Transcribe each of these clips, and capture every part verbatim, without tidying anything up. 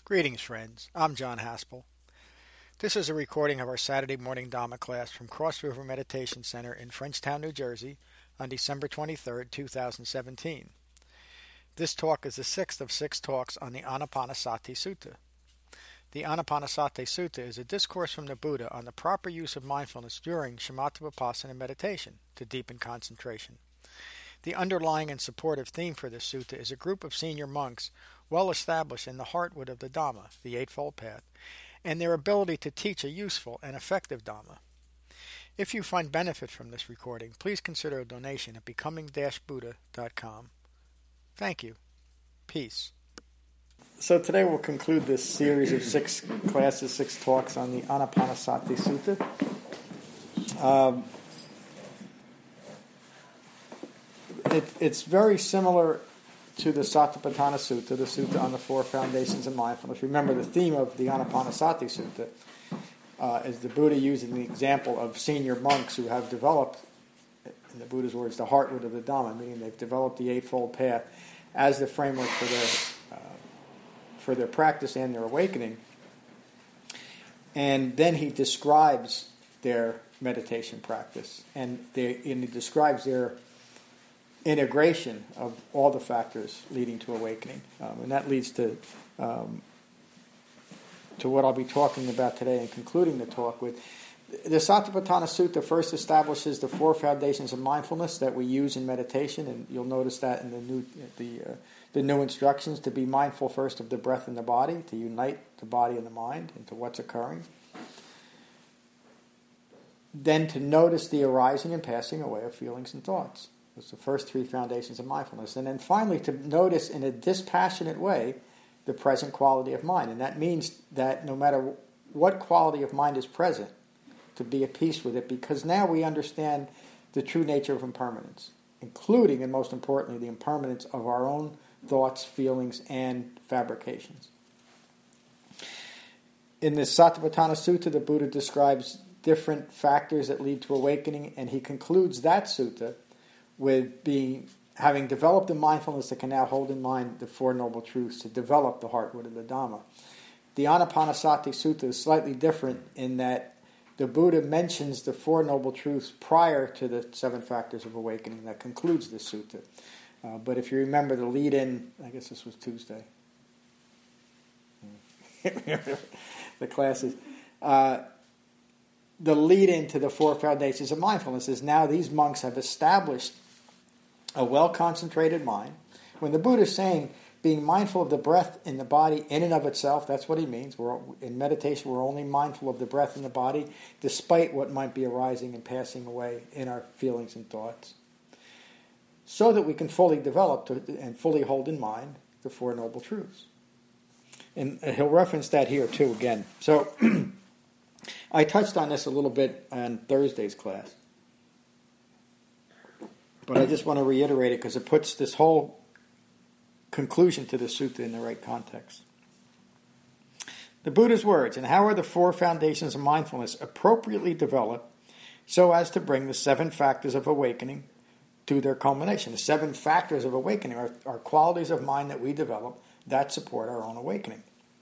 Greetings, friends. I'm John Haspel. This is a recording of our Saturday morning Dhamma class from Cross River Meditation Center in Frenchtown, New Jersey on December twenty-third, two thousand seventeen. This talk is the sixth of six talks on the Anapanasati Sutta. The Anapanasati Sutta is a discourse from the Buddha on the proper use of mindfulness during shamatha vipassana meditation to deepen concentration. The underlying and supportive theme for this sutta is a group of senior monks well established in the heartwood of the Dhamma, the Eightfold Path, and their ability to teach a useful and effective Dhamma. If you find benefit from this recording, please consider a donation at becoming dash buddha dot com. Thank you. Peace. So today we'll conclude this series of six classes, six talks on the Anapanasati Sutta. Um, it, it's very similar to the Satipatthana Sutta, the Sutta on the Four Foundations of Mindfulness. Remember, the theme of the Anapanasati Sutta uh, is the Buddha using the example of senior monks who have developed, in the Buddha's words, the heartwood of the Dhamma, meaning they've developed the Eightfold Path as the framework for their uh, for their practice and their awakening. And then he describes their meditation practice, and, they, and he describes their integration of all the factors leading to awakening. Um, and that leads to um, to what I'll be talking about today and concluding the talk with. The Satipatthana Sutta first establishes the four foundations of mindfulness that we use in meditation, and you'll notice that in the new the uh, the new instructions to be mindful first of the breath and the body, to unite the body and the mind into what's occurring. Then to notice the arising and passing away of feelings and thoughts. That's the first three foundations of mindfulness. And then finally to notice in a dispassionate way the present quality of mind. And that means that no matter what quality of mind is present, to be at peace with it, because now we understand the true nature of impermanence, including, and most importantly, the impermanence of our own thoughts, feelings, and fabrications. In the Satipatthana Sutta, the Buddha describes different factors that lead to awakening, and he concludes that sutta with being having developed a mindfulness that can now hold in mind the Four Noble Truths to develop the heartwood of the Dhamma. The Anapanasati Sutta is slightly different in that the Buddha mentions the Four Noble Truths prior to the seven factors of awakening that concludes the sutta. Uh, but if you remember the lead-in, I guess this was Tuesday. the classes. Uh, the lead-in to the Four Foundations of Mindfulness is now these monks have established a well-concentrated mind. When the Buddha is saying being mindful of the breath in the body in and of itself, that's what he means. We're, in meditation, we're only mindful of the breath in the body, despite what might be arising and passing away in our feelings and thoughts, so that we can fully develop to, and fully hold in mind the Four Noble Truths. And he'll reference that here too again. So I touched on this a little bit on Thursday's class, but I just want to reiterate it because it puts this whole conclusion to the sutta in the right context. The Buddha's words, and how are the four foundations of mindfulness appropriately developed so as to bring the seven factors of awakening to their culmination? The seven factors of awakening are, are qualities of mind that we develop that support our own awakening.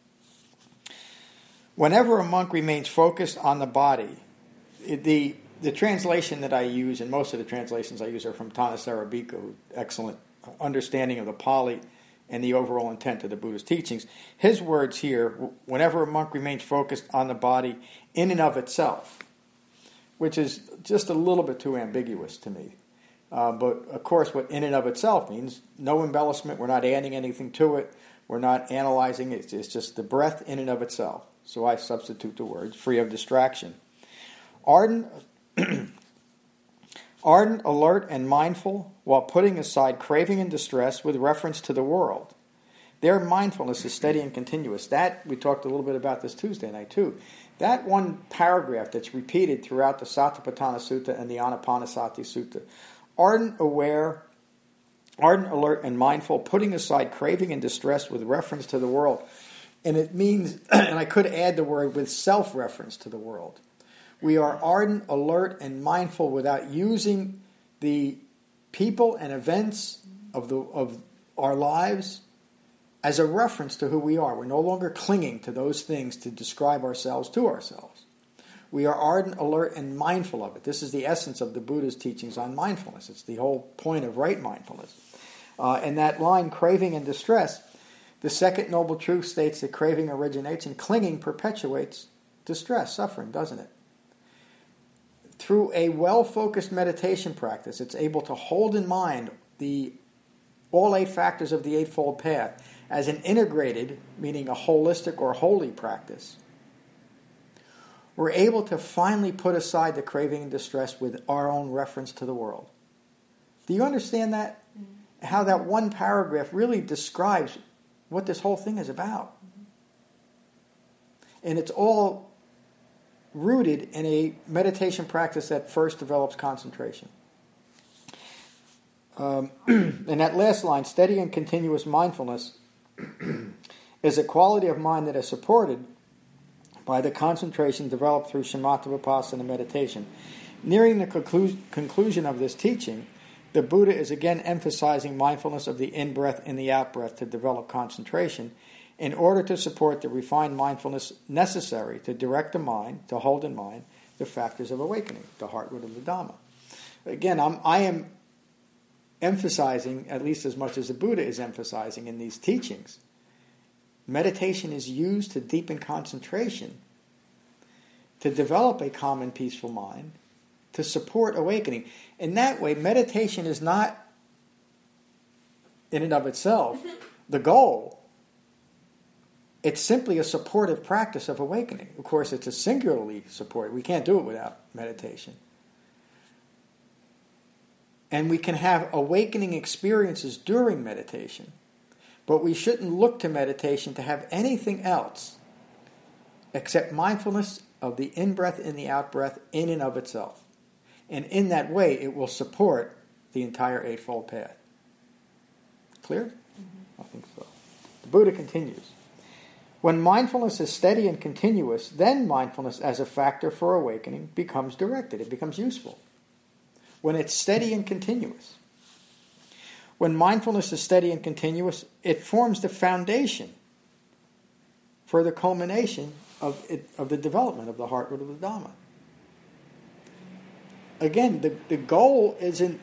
Whenever a monk remains focused on the body, the the translation that I use, and most of the translations I use are from Thanissaro Bhikkhu, excellent understanding of the Pali and the overall intent of the Buddha's teachings. His words here, whenever a monk remains focused on the body in and of itself, which is just a little bit too ambiguous to me. Uh, but, of course, what in and of itself means, no embellishment, we're not adding anything to it, we're not analyzing it, it's just the breath in and of itself. So I substitute the words, free of distraction. Ardent, ardent, alert, and mindful while putting aside craving and distress with reference to the world. Their mindfulness is steady and continuous. That, we talked a little bit about this Tuesday night too. That one paragraph that's repeated throughout the Satipatthana Sutta and the Anapanasati Sutta. Ardent, aware, ardent, alert, and mindful, putting aside craving and distress with reference to the world. And it means, and I could add the word with self-reference to the world. We are ardent, alert, and mindful without using the people and events of the of our lives as a reference to who we are. We're no longer clinging to those things to describe ourselves to ourselves. We are ardent, alert, and mindful of it. This is the essence of the Buddha's teachings on mindfulness. It's the whole point of right mindfulness. Uh, and that line, craving and distress, the second noble truth states that craving originates and clinging perpetuates distress, suffering, doesn't it? Through a well-focused meditation practice, it's able to hold in mind the all eight factors of the Eightfold Path as an integrated, meaning a holistic or holy practice. We're able to finally put aside the craving and distress with our own reference to the world. Do you understand that? Mm-hmm. How that one paragraph really describes what this whole thing is about. Mm-hmm. And it's all rooted in a meditation practice that first develops concentration. Um, and that last line, steady and continuous mindfulness, is a quality of mind that is supported by the concentration developed through shamatha vipassana meditation. Nearing the conclu- conclusion of this teaching, the Buddha is again emphasizing mindfulness of the in-breath and the out-breath to develop concentration in order to support the refined mindfulness necessary to direct the mind, to hold in mind the factors of awakening, the heart root of the Dhamma. Again, I'm, I am emphasizing, at least as much as the Buddha is emphasizing in these teachings, meditation is used to deepen concentration, to develop a calm and peaceful mind, to support awakening. In that way, meditation is not, in and of itself, the goal. It's simply a supportive practice of awakening. Of course, it's a singularly supported. We can't do it without meditation. And we can have awakening experiences during meditation. But we shouldn't look to meditation to have anything else except mindfulness of the in-breath and the out-breath in and of itself. And in that way, it will support the entire Eightfold Path. Clear? Mm-hmm. I think so. The Buddha continues. When mindfulness is steady and continuous, then mindfulness as a factor for awakening becomes directed. It becomes useful. When it's steady and continuous. When mindfulness is steady and continuous, it forms the foundation for the culmination of it, of the development of the heart root of the Dhamma. Again, the, the goal isn't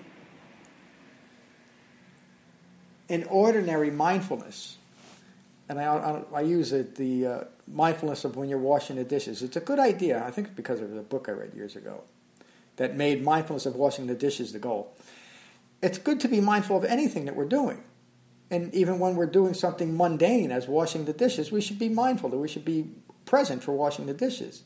an ordinary mindfulness. And I, I, I use it, the uh, mindfulness of when you're washing the dishes. It's a good idea. I think it's because of the book I read years ago that made mindfulness of washing the dishes the goal. It's good to be mindful of anything that we're doing. And even when we're doing something mundane as washing the dishes, we should be mindful that we should be present for washing the dishes.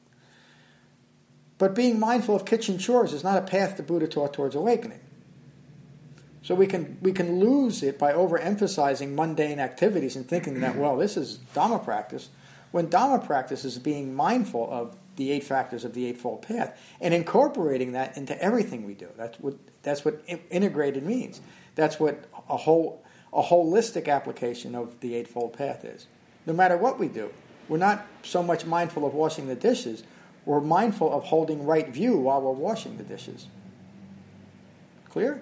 But being mindful of kitchen chores is not a path the Buddha taught towards awakening. So we can we can lose it by overemphasizing mundane activities and thinking that, well, this is Dhamma practice, when Dhamma practice is being mindful of the eight factors of the Eightfold Path and incorporating that into everything we do. That's what that's what integrated means. That's what a whole a holistic application of the Eightfold Path is. No matter what we do, we're not so much mindful of washing the dishes, we're mindful of holding right view while we're washing the dishes. Clear?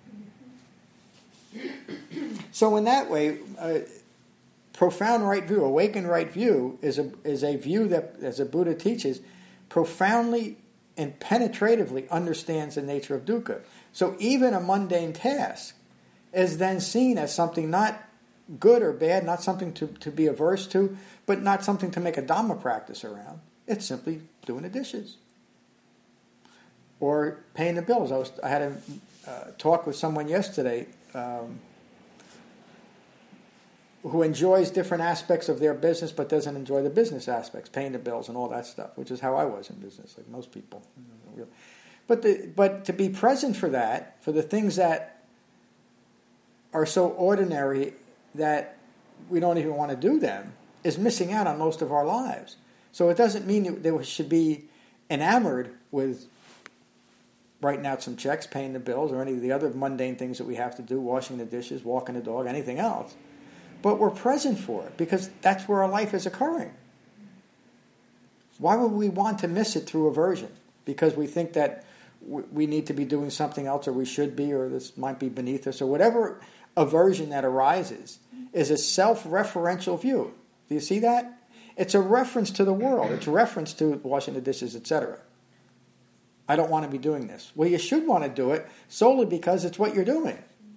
So in that way, uh, profound right view, awakened right view, is a is a view that, as the Buddha teaches, profoundly and penetratively understands the nature of dukkha. So even a mundane task is then seen as something not good or bad, not something to, to be averse to, but not something to make a Dhamma practice around. It's simply doing the dishes. Or paying the bills. I was I had a uh, talk with someone yesterday um, who enjoys different aspects of their business but doesn't enjoy the business aspects, paying the bills and all that stuff, which is how I was in business, like most people. But the, but to be present for that, for the things that are so ordinary that we don't even want to do them, is missing out on most of our lives. So it doesn't mean that we should be enamored with writing out some checks, paying the bills, or any of the other mundane things that we have to do, washing the dishes, walking the dog, anything else. But we're present for it because that's where our life is occurring. Why would we want to miss it through aversion? Because we think that we need to be doing something else, or we should be, or this might be beneath us, or whatever aversion that arises is a self-referential view. Do you see that? It's a reference to the world. It's a reference to washing the dishes, et cetera. I don't want to be doing this. Well, you should want to do it solely because it's what you're doing.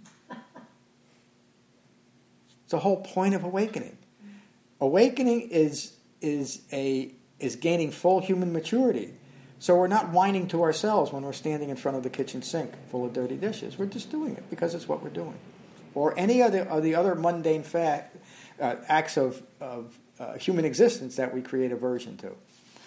It's the whole point of awakening. Awakening is is a is gaining full human maturity. So we're not whining to ourselves when we're standing in front of the kitchen sink full of dirty dishes. We're just doing it because it's what we're doing. Or any other of the other mundane fact, uh, acts of, of uh, human existence that we create aversion to.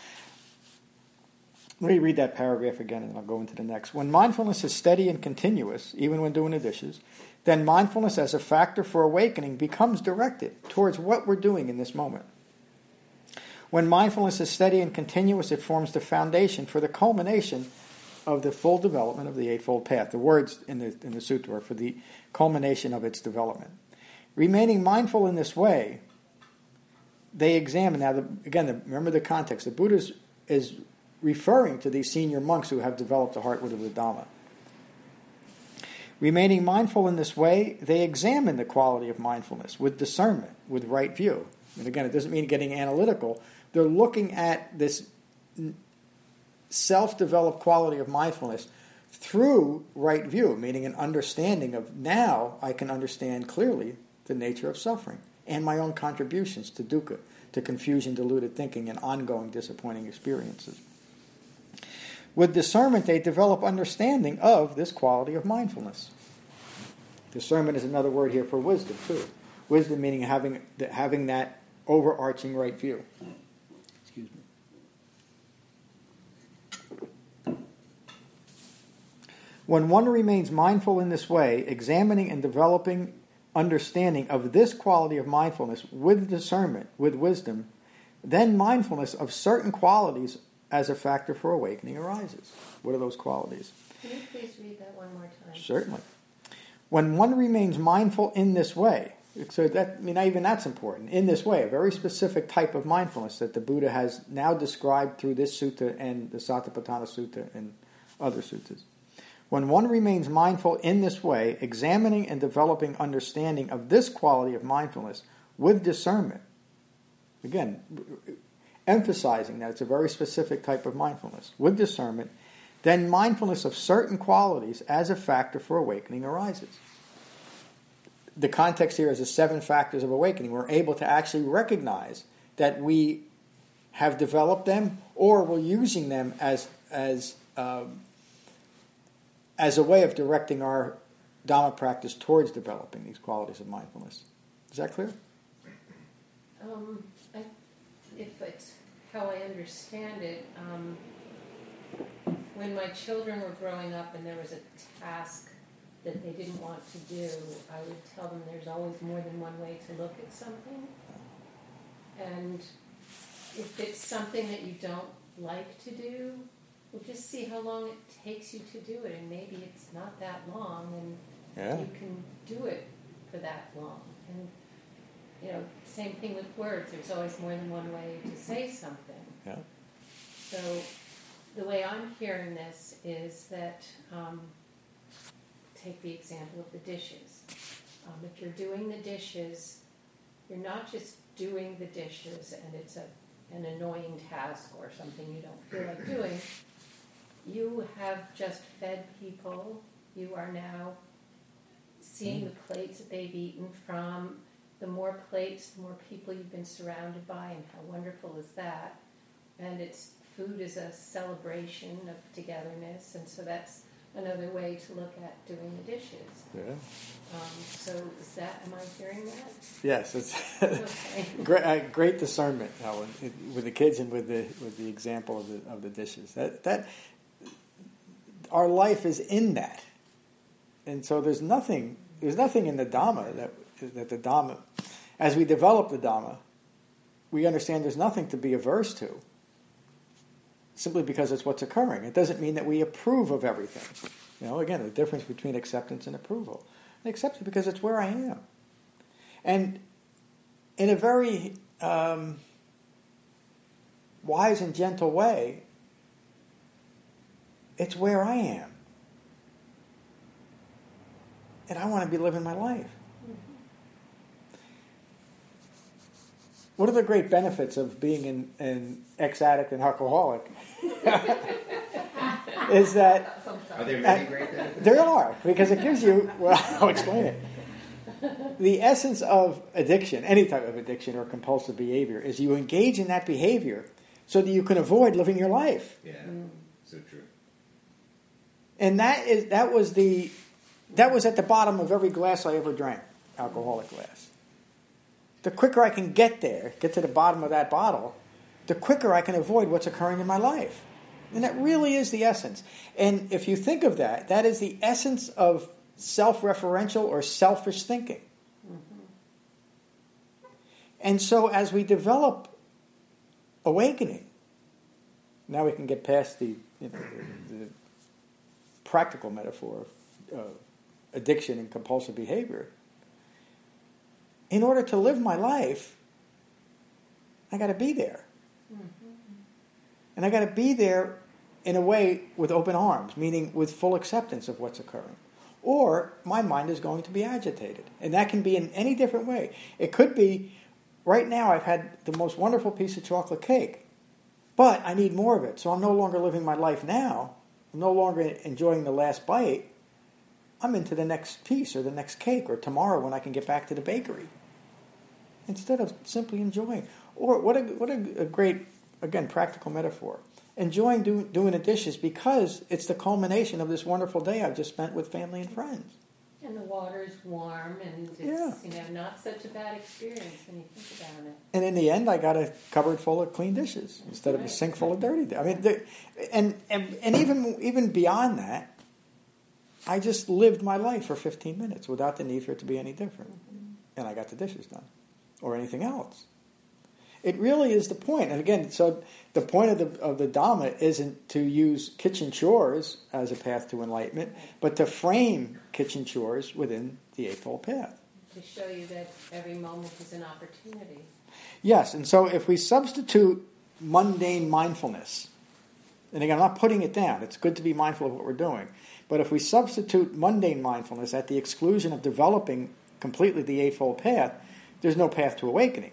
Let me read that paragraph again and I'll go into the next. When mindfulness is steady and continuous, even when doing the dishes, then mindfulness as a factor for awakening becomes directed towards what we're doing in this moment. When mindfulness is steady and continuous, it forms the foundation for the culmination of the full development of the Eightfold Path. The words in the, in the sutta are for the culmination of its development. Remaining mindful in this way, they examine. Now, the, again, the, remember the context. The Buddha is, is referring to these senior monks who have developed the heart of the Dhamma. Remaining mindful in this way, they examine the quality of mindfulness with discernment, with right view. And again, it doesn't mean getting analytical. They're looking at this self-developed quality of mindfulness through right view, meaning an understanding of now I can understand clearly the nature of suffering and my own contributions to dukkha, to confusion, deluded thinking, and ongoing disappointing experiences. With discernment, they develop understanding of this quality of mindfulness. Discernment is another word here for wisdom, too. Wisdom meaning having having that overarching right view. Excuse me. When one remains mindful in this way, examining and developing understanding of this quality of mindfulness with discernment, with wisdom, then mindfulness of certain qualities as a factor for awakening arises. What are those qualities? Can you please read that one more time? Certainly. When one remains mindful in this way, so that, I mean, even that's important, in this way, a very specific type of mindfulness that the Buddha has now described through this sutta and the Satipatthana Sutta and other suttas. When one remains mindful in this way, examining and developing understanding of this quality of mindfulness with discernment, again, emphasizing that it's a very specific type of mindfulness, with discernment, then mindfulness of certain qualities as a factor for awakening arises. The context here is the seven factors of awakening. We're able to actually recognize that we have developed them or we're using them as as um, as a way of directing our Dhamma practice towards developing these qualities of mindfulness. Is that clear? Um, I, if it's how I understand it, um, when my children were growing up and there was a task that they didn't want to do, I would tell them there's always more than one way to look at something. And if it's something that you don't like to do, well, just see how long it takes you to do it. And maybe it's not that long, and yeah. you can do it for that long. And, you know, same thing with words. There's always more than one way to say something. Yeah. So the way I'm hearing this is that, um, take the example of the dishes. Um, if you're doing the dishes, you're not just doing the dishes and it's a, an annoying task or something you don't feel like doing. You have just fed people. You are now seeing the plates that they've eaten from. The more plates, the more people you've been surrounded by, and how wonderful is that? And it's food is a celebration of togetherness, and so that's another way to look at doing the dishes. Yeah. Um, so is that, am I hearing that? Yes, it's Okay. great, uh, great discernment, Helen, with the kids and with the with the example of the of the dishes. That that our life is in that, and so there's nothing there's nothing in the Dhamma that that the Dhamma, as we develop the Dhamma, we understand there's nothing to be averse to. Simply because it's what's occurring. It doesn't mean that we approve of everything. You know, again, the difference between acceptance and approval. I accept it because it's where I am. And in a very um, wise and gentle way, it's where I am. And I want to be living my life. What are the great benefits of being an, an ex-addict and alcoholic? Is that... Are there many great benefits? There are, because it gives you... Well, I'll explain it. The essence of addiction, any type of addiction or compulsive behavior, is you engage in that behavior so that you can avoid living your life. Yeah, mm. so true. And that is that was the that was at the bottom of every glass I ever drank, alcoholic glass. The quicker I can get there, get to the bottom of that bottle, the quicker I can avoid what's occurring in my life. And that really is the essence. And if you think of that, that is the essence of self-referential or selfish thinking. Mm-hmm. And so as we develop awakening, now we can get past the, you know, the, the practical metaphor of uh, addiction and compulsive behavior. In order to live my life, I got to be there. Mm-hmm. And I got to be there in a way with open arms, meaning with full acceptance of what's occurring. Or my mind is going to be agitated. And that can be in any different way. It could be, right now I've had the most wonderful piece of chocolate cake, but I need more of it. So I'm no longer living my life now. I'm no longer enjoying the last bite. I'm into the next piece or the next cake or tomorrow when I can get back to the bakery. Instead of simply enjoying. Or what a, what a, a great, again, practical metaphor. Enjoying do, doing the dishes because it's the culmination of this wonderful day I've just spent with family and friends. And the water's warm, and it's yeah. you know not such a bad experience when you think about it. And in the end, I got a cupboard full of clean dishes instead right. of a sink full of dirty. I mean, and, and and even even beyond that, I just lived my life for fifteen minutes without the need for it to be any different, mm-hmm. and I got the dishes done, or anything else. It really is the point. And again, so the point of the of the Dhamma isn't to use kitchen chores as a path to enlightenment, but to frame kitchen chores within the Eightfold Path. To show you that every moment is an opportunity. Yes, and so if we substitute mundane mindfulness, and again, I'm not putting it down. It's good to be mindful of what we're doing. But if we substitute mundane mindfulness at the exclusion of developing completely the Eightfold Path, there's no path to awakening.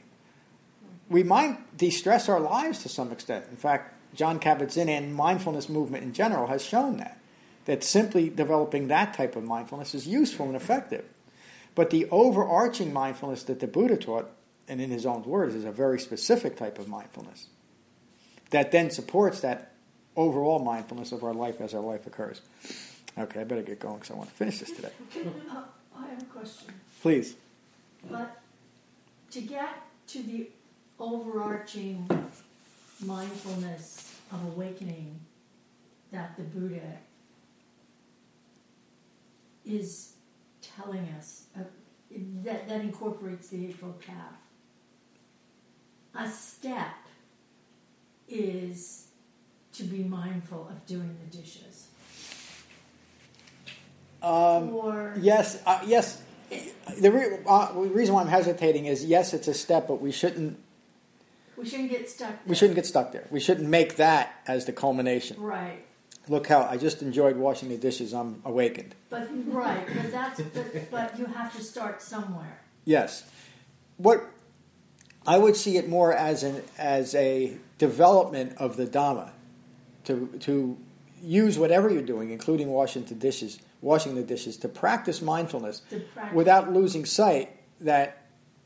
We might de-stress our lives to some extent. In fact, John Kabat-Zinn and mindfulness movement in general has shown that, that simply developing that type of mindfulness is useful and effective. But the overarching mindfulness that the Buddha taught, and in his own words, is a very specific type of mindfulness that then supports that overall mindfulness of our life as our life occurs. Okay, I better get going because I want to finish this today. Uh, I have a question. Please. But to get to the overarching mindfulness of awakening that the Buddha is telling us, uh, that, that incorporates the Eightfold Path. A step is to be mindful of doing the dishes. Um, or yes, uh, yes. The re- uh, reason why I'm hesitating is, yes, it's a step, but we shouldn't We shouldn't get stuck there. We shouldn't get stuck there. We shouldn't make that as the culmination. Right. Look how I just enjoyed washing the dishes. I'm awakened. But right, but that's but, but you have to start somewhere. Yes. What I would see it more as an as a development of the Dhamma, to to use whatever you're doing, including washing the dishes, washing the dishes, to practice mindfulness To practice. without losing sight that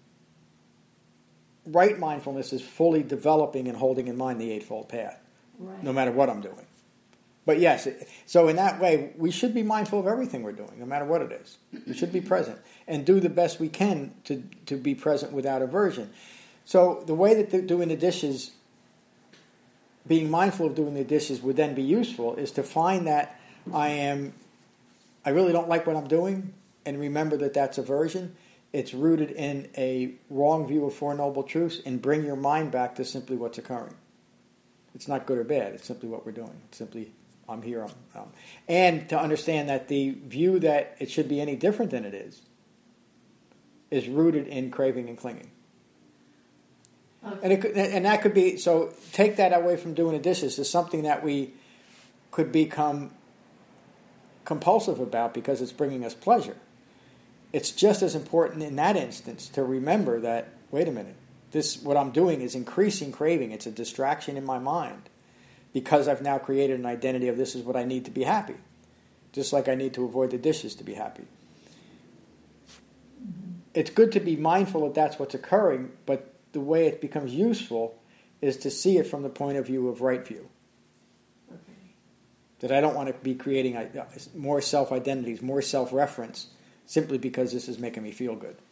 right mindfulness is fully developing and holding in mind the Eightfold Path, Right. no matter what I'm doing. But yes, it, so in that way, we should be mindful of everything we're doing, no matter what it is. We should be present and do the best we can to, to be present without aversion. So the way that the, doing the dishes, being mindful of doing the dishes would then be useful is to find that I am, I really don't like what I'm doing, and remember that that's aversion. It's rooted in a wrong view of Four Noble Truths, and bring your mind back to simply what's occurring. It's not good or bad. It's simply what we're doing. It's simply, I'm here. I'm, um, and to understand that the view that it should be any different than it is, is rooted in craving and clinging. Okay. And it could, and that could be, so take that away from doing the dishes as something that we could become compulsive about because it's bringing us pleasure. It's just as important in that instance to remember that, wait a minute, This, what I'm doing is increasing craving. It's a distraction in my mind because I've now created an identity of this is what I need to be happy. Just like I need to avoid the dishes to be happy. Mm-hmm. It's good to be mindful that that's what's occurring, but the way it becomes useful is to see it from the point of view of right view. Okay. That I don't want to be creating more self-identities, more self-reference, simply because this is making me feel good.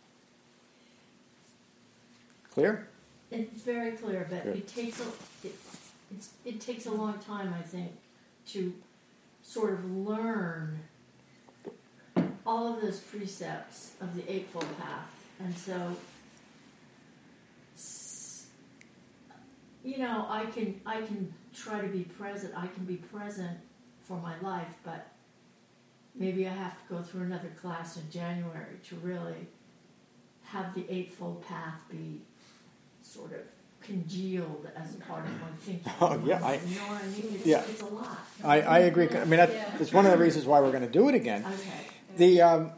Clear? It's very clear, but Good. it takes a it, it's, it takes a long time, I think, to sort of learn all of those precepts of the Eightfold Path, and so you know, I can I can try to be present. I can be present for my life, but maybe I have to go through another class in January to really have the Eightfold Path be sort of congealed as part of my thinking. Oh, yeah, I- you know what I mean? It's, yeah. it's a lot. I, I agree. I mean, that, Yeah. it's one of the reasons why we're going to do it again. Okay. The um,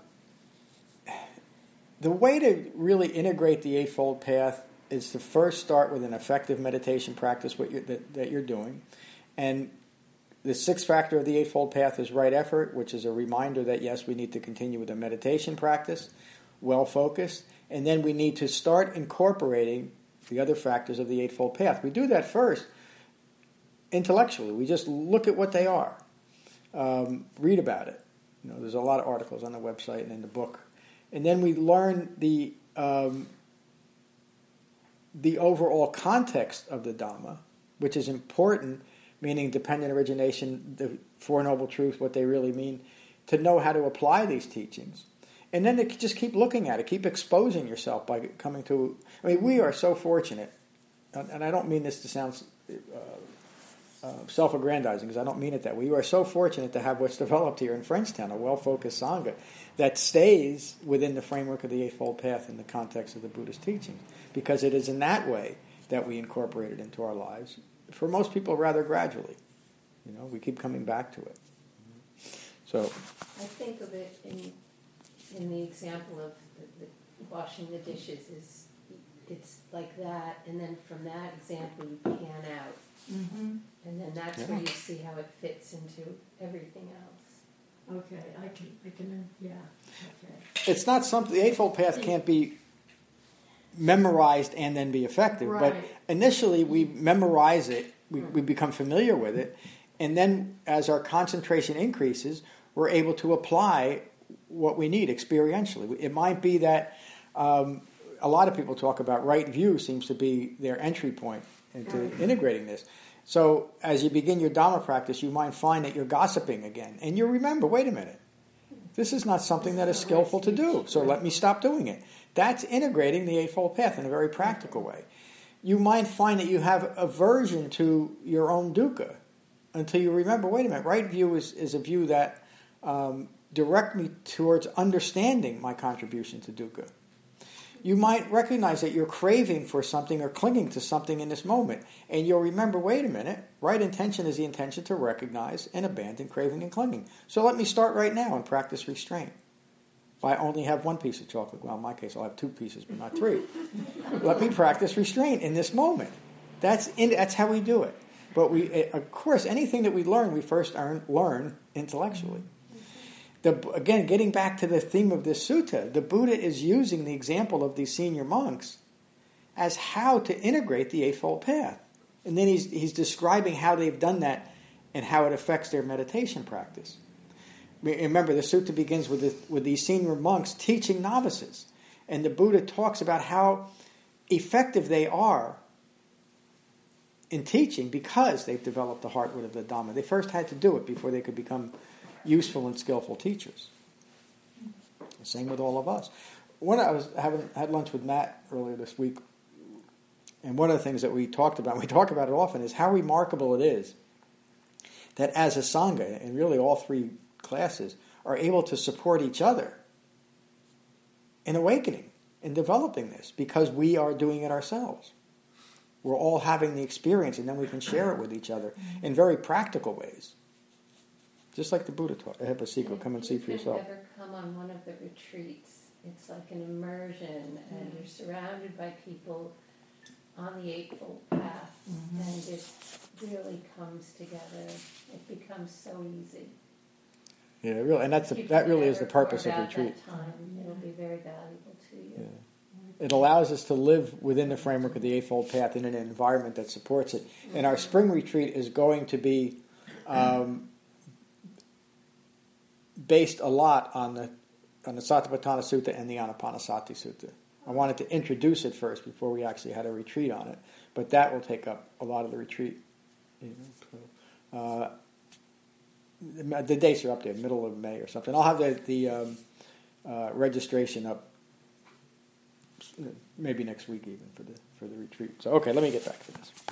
the way to really integrate the Eightfold Path is to first start with an effective meditation practice what you're, that, that you're doing. And the sixth factor of the Eightfold Path is right effort, which is a reminder that, yes, we need to continue with a meditation practice, well-focused. And then we need to start incorporating the other factors of the Eightfold Path. We do that first intellectually. We just look at what they are, um, read about it. You know, there's a lot of articles on the website and in the book. And then we learn the um, the overall context of the Dhamma, which is important, meaning dependent origination, the Four Noble Truths, what they really mean, to know how to apply these teachings. And then to just keep looking at it, keep exposing yourself by coming to... I mean, we are so fortunate, and I don't mean this to sound uh, uh, self-aggrandizing, because I don't mean it that way. We are so fortunate to have what's developed here in Frenchtown, a well-focused Sangha, that stays within the framework of the Eightfold Path in the context of the Buddhist teachings, because it is in that way that we incorporate it into our lives. For most people, rather gradually. You know, we keep coming back to it. So... I think of it in in the example of the, the washing the dishes is it's like that, and then from that example you pan out, Mm-hmm. and then that's Yeah. where you see how it fits into everything else. Okay, I can, I can, yeah, okay. It's not something, the Eightfold Path can't be memorized and then be effective. But Right. initially we memorize it, we, we become familiar with it, and then as our concentration increases, we're able to apply what we need experientially. It might be that um, a lot of people talk about right view seems to be their entry point into Right. integrating this. So as you begin your Dhamma practice, you might find that you're gossiping again. And you remember, wait a minute, this is not something that is skillful to do, so let me stop doing it. That's integrating the Eightfold Path in a very practical way. You might find that you have aversion to your own dukkha until you remember, wait a minute, right view is, is a view that um, direct me towards understanding my contribution to dukkha. You might recognize that you're craving for something or clinging to something in this moment, and you'll remember, wait a minute, right intention is the intention to recognize and abandon craving and clinging. So let me start right now and practice restraint. If I only have one piece of chocolate, well, in my case, I'll have two pieces, but not three. Let me practice restraint in this moment. That's in, that's how we do it. But we, of course, anything that we learn, we first earn, learn intellectually. The, again, getting back to the theme of this sutta, the Buddha is using the example of these senior monks as how to integrate the Eightfold Path. And then he's, he's describing how they've done that and how it affects their meditation practice. Remember, the sutta begins with, the, with these senior monks teaching novices. And the Buddha talks about how effective they are in teaching because they've developed the heartwood of the Dhamma. They first had to do it before they could become useful and skillful teachers. The same with all of us. One, I was having had lunch with Matt earlier this week, and one of the things that we talked about, we talk about it often, is how remarkable it is that as a Sangha, and really all three classes, are able to support each other in awakening, in developing this, because we are doing it ourselves. We're all having the experience, and then we can share it with each other in very practical ways. Just like the Buddha taught, Ehipassiko, come and see for yourself. If you've ever come on one of the retreats, it's like an immersion, and you're surrounded by people on the Eightfold Path, Mhm. and it really comes together. It becomes so easy. Yeah, really, and that's the, If you that can really is the ever purpose carve of out retreat. that time, it'll be very valuable to you. Yeah. It allows us to live within the framework of the Eightfold Path in an environment that supports it. And our spring retreat is going to be um, based a lot on the on the Satipatthana Sutta and the Anapanasati Sutta. I wanted to introduce it first before we actually had a retreat on it, but that will take up a lot of the retreat. You know, so, uh, the, the dates are up there, middle of May or something. I'll have the, the um, uh, registration up maybe next week even for the for the retreat. So okay, let me get back to this.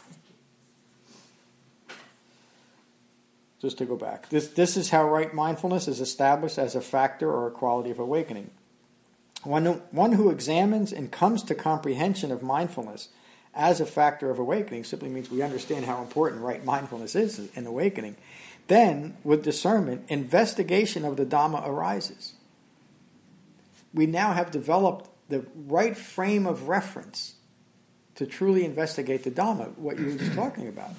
Just to go back, this this is how right mindfulness is established as a factor or a quality of awakening. One who, one who examines and comes to comprehension of mindfulness as a factor of awakening simply means we understand how important right mindfulness is in awakening. Then, with discernment, investigation of the Dhamma arises. We now have developed the right frame of reference to truly investigate the Dhamma, what you were just talking about.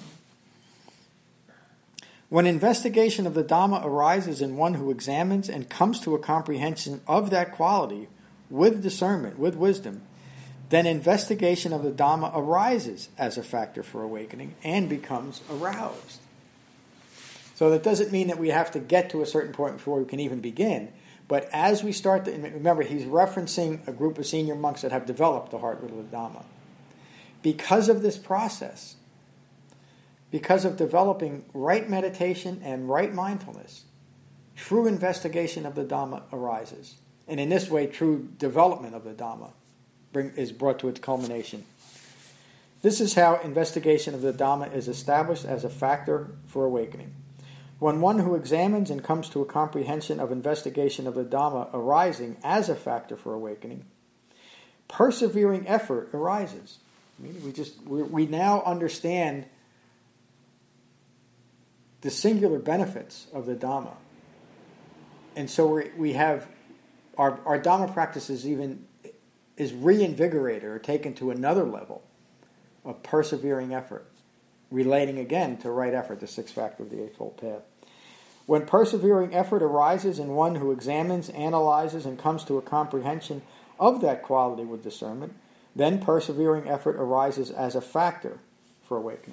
When investigation of the Dhamma arises in one who examines and comes to a comprehension of that quality with discernment, with wisdom, then investigation of the Dhamma arises as a factor for awakening and becomes aroused. So that doesn't mean that we have to get to a certain point before we can even begin. But as we start to, remember, he's referencing a group of senior monks that have developed the heart of the Dhamma. Because of this process, because of developing right meditation and right mindfulness, true investigation of the Dhamma arises. And in this way, true development of the Dhamma bring, is brought to its culmination. This is how investigation of the Dhamma is established as a factor for awakening. When one who examines and comes to a comprehension of investigation of the Dhamma arising as a factor for awakening, persevering effort arises. I mean, we just we, we now understand the singular benefits of the Dhamma, and so we we have our our Dhamma practice is even is reinvigorated or taken to another level of persevering effort, relating again to right effort, the sixth factor of the Eightfold Path. When persevering effort arises in one who examines, analyzes, and comes to a comprehension of that quality with discernment, then persevering effort arises as a factor for awakening.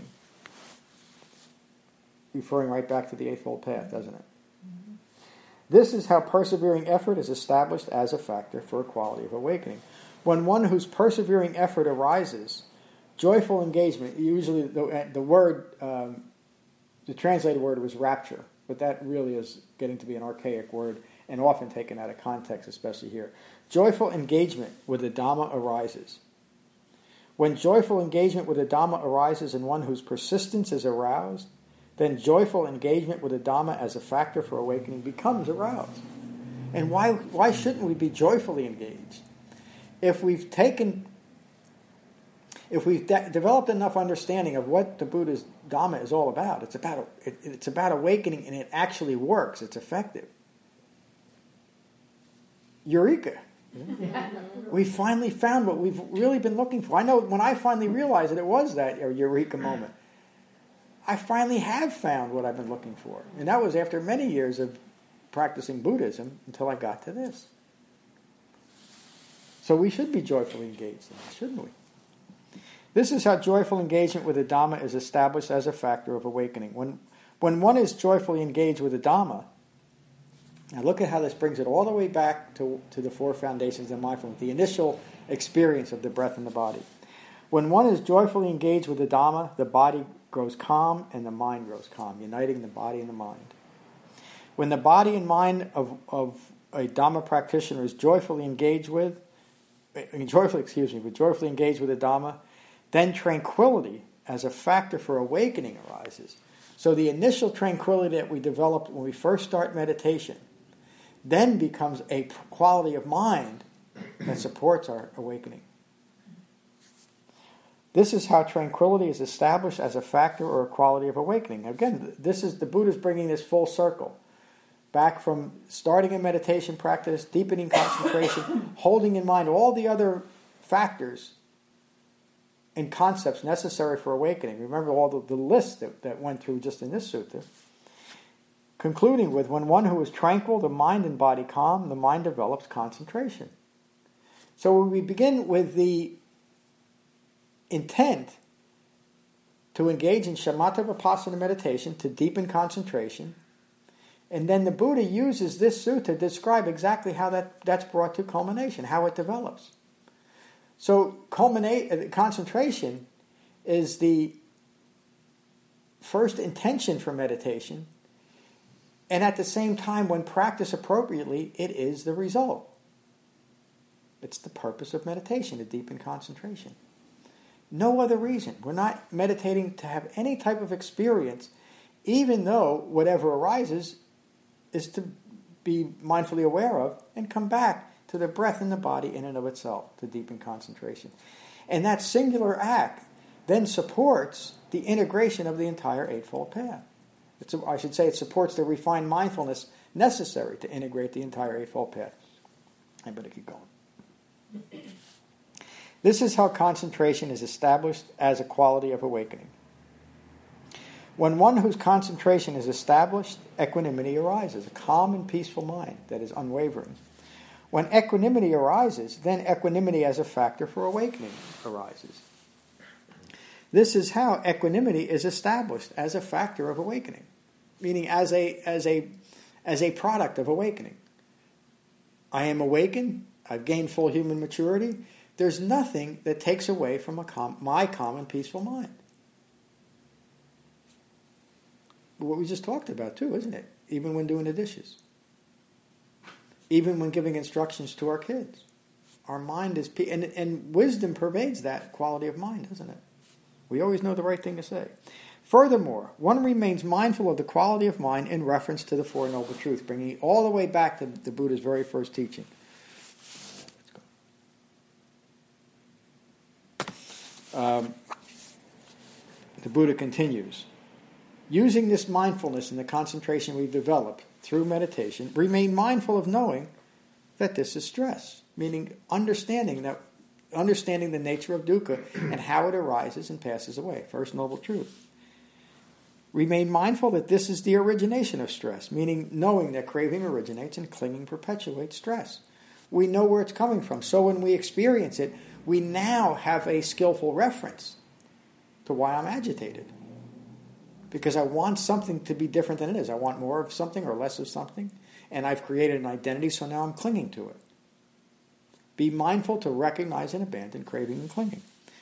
Referring right back to the Eightfold Path, doesn't it? Mm-hmm. This is how persevering effort is established as a factor for a quality of awakening. When one whose persevering effort arises, joyful engagement, usually the, the word, um, the translated word was rapture, but that really is getting to be an archaic word and often taken out of context, especially here. Joyful engagement with the Dhamma arises. When joyful engagement with the Dhamma arises in one whose persistence is aroused, then joyful engagement with the Dhamma as a factor for awakening becomes aroused. And why, why shouldn't we be joyfully engaged? If we've taken... If we've de- developed enough understanding of what the Buddha's Dhamma is all about, it's about it, it's about awakening, and it actually works. It's effective. Eureka! We finally found what we've really been looking for. I know when I finally realized that it was that eureka moment, I finally have found what I've been looking for, and that was after many years of practicing Buddhism until I got to this. So we should be joyfully engaged in it, shouldn't we? This is how joyful engagement with the Dhamma is established as a factor of awakening. When, when one is joyfully engaged with the Dhamma, now look at how this brings it all the way back to, to the four foundations of mindfulness, the initial experience of the breath and the body. When one is joyfully engaged with the Dhamma, the body grows calm and the mind grows calm, uniting the body and the mind. When the body and mind of, of a Dhamma practitioner is joyfully engaged with, I mean, joyfully, excuse me, but joyfully engaged with the Dhamma, then tranquility as a factor for awakening arises. So the initial tranquility that we develop when we first start meditation then becomes a quality of mind that supports our awakening. This is how tranquility is established as a factor or a quality of awakening. Again, this is the Buddha's bringing this full circle. Back from starting a meditation practice, deepening concentration, holding in mind all the other factors, and concepts necessary for awakening. Remember all the, the list that, that went through just in this sutta. Concluding with, when one who is tranquil, the mind and body calm, the mind develops concentration. So we begin with the intent to engage in shamatha vipassana meditation to deepen concentration. And then the Buddha uses this sutta to describe exactly how that, that's brought to culmination, how it develops. So culminate, uh, concentration is the first intention for meditation, and at the same time, when practiced appropriately, it is the result. It's the purpose of meditation, to deepen concentration. No other reason. We're not meditating to have any type of experience, even though whatever arises is to be mindfully aware of and come back to the breath in the body in and of itself to deepen concentration. And that singular act then supports the integration of the entire Eightfold Path. It's a, I should say it supports the refined mindfulness necessary to integrate the entire Eightfold Path. I better keep going. This is how concentration is established as a quality of awakening. When one whose concentration is established, equanimity arises, a calm and peaceful mind that is unwavering. When equanimity arises, then equanimity as a factor for awakening arises. This is how equanimity is established as a factor of awakening, meaning as a as a as a product of awakening. I am awakened. I've gained full human maturity. There's nothing that takes away from a calm, my calm and peaceful mind. What we just talked about too, isn't it? Even when doing the dishes. Even when giving instructions to our kids. Our mind is... Pe- and, and wisdom pervades that quality of mind, doesn't it? We always know the right thing to say. Furthermore, one remains mindful of the quality of mind in reference to the Four Noble Truths, bringing it all the way back to the Buddha's very first teaching. Um, the Buddha continues, using this mindfulness and the concentration we've developed through meditation, remain mindful of knowing that this is stress, meaning understanding that understanding the nature of dukkha and how it arises and passes away. First noble truth. Remain mindful that this is the origination of stress, meaning knowing that craving originates and clinging perpetuates stress. We know where it's coming from, so when we experience it, we now have a skillful reference to why I'm agitated. Because I want something to be different than it is. I want more of something or less of something, and I've created an identity, so now I'm clinging to it. Be mindful to recognize and abandon craving and clinging.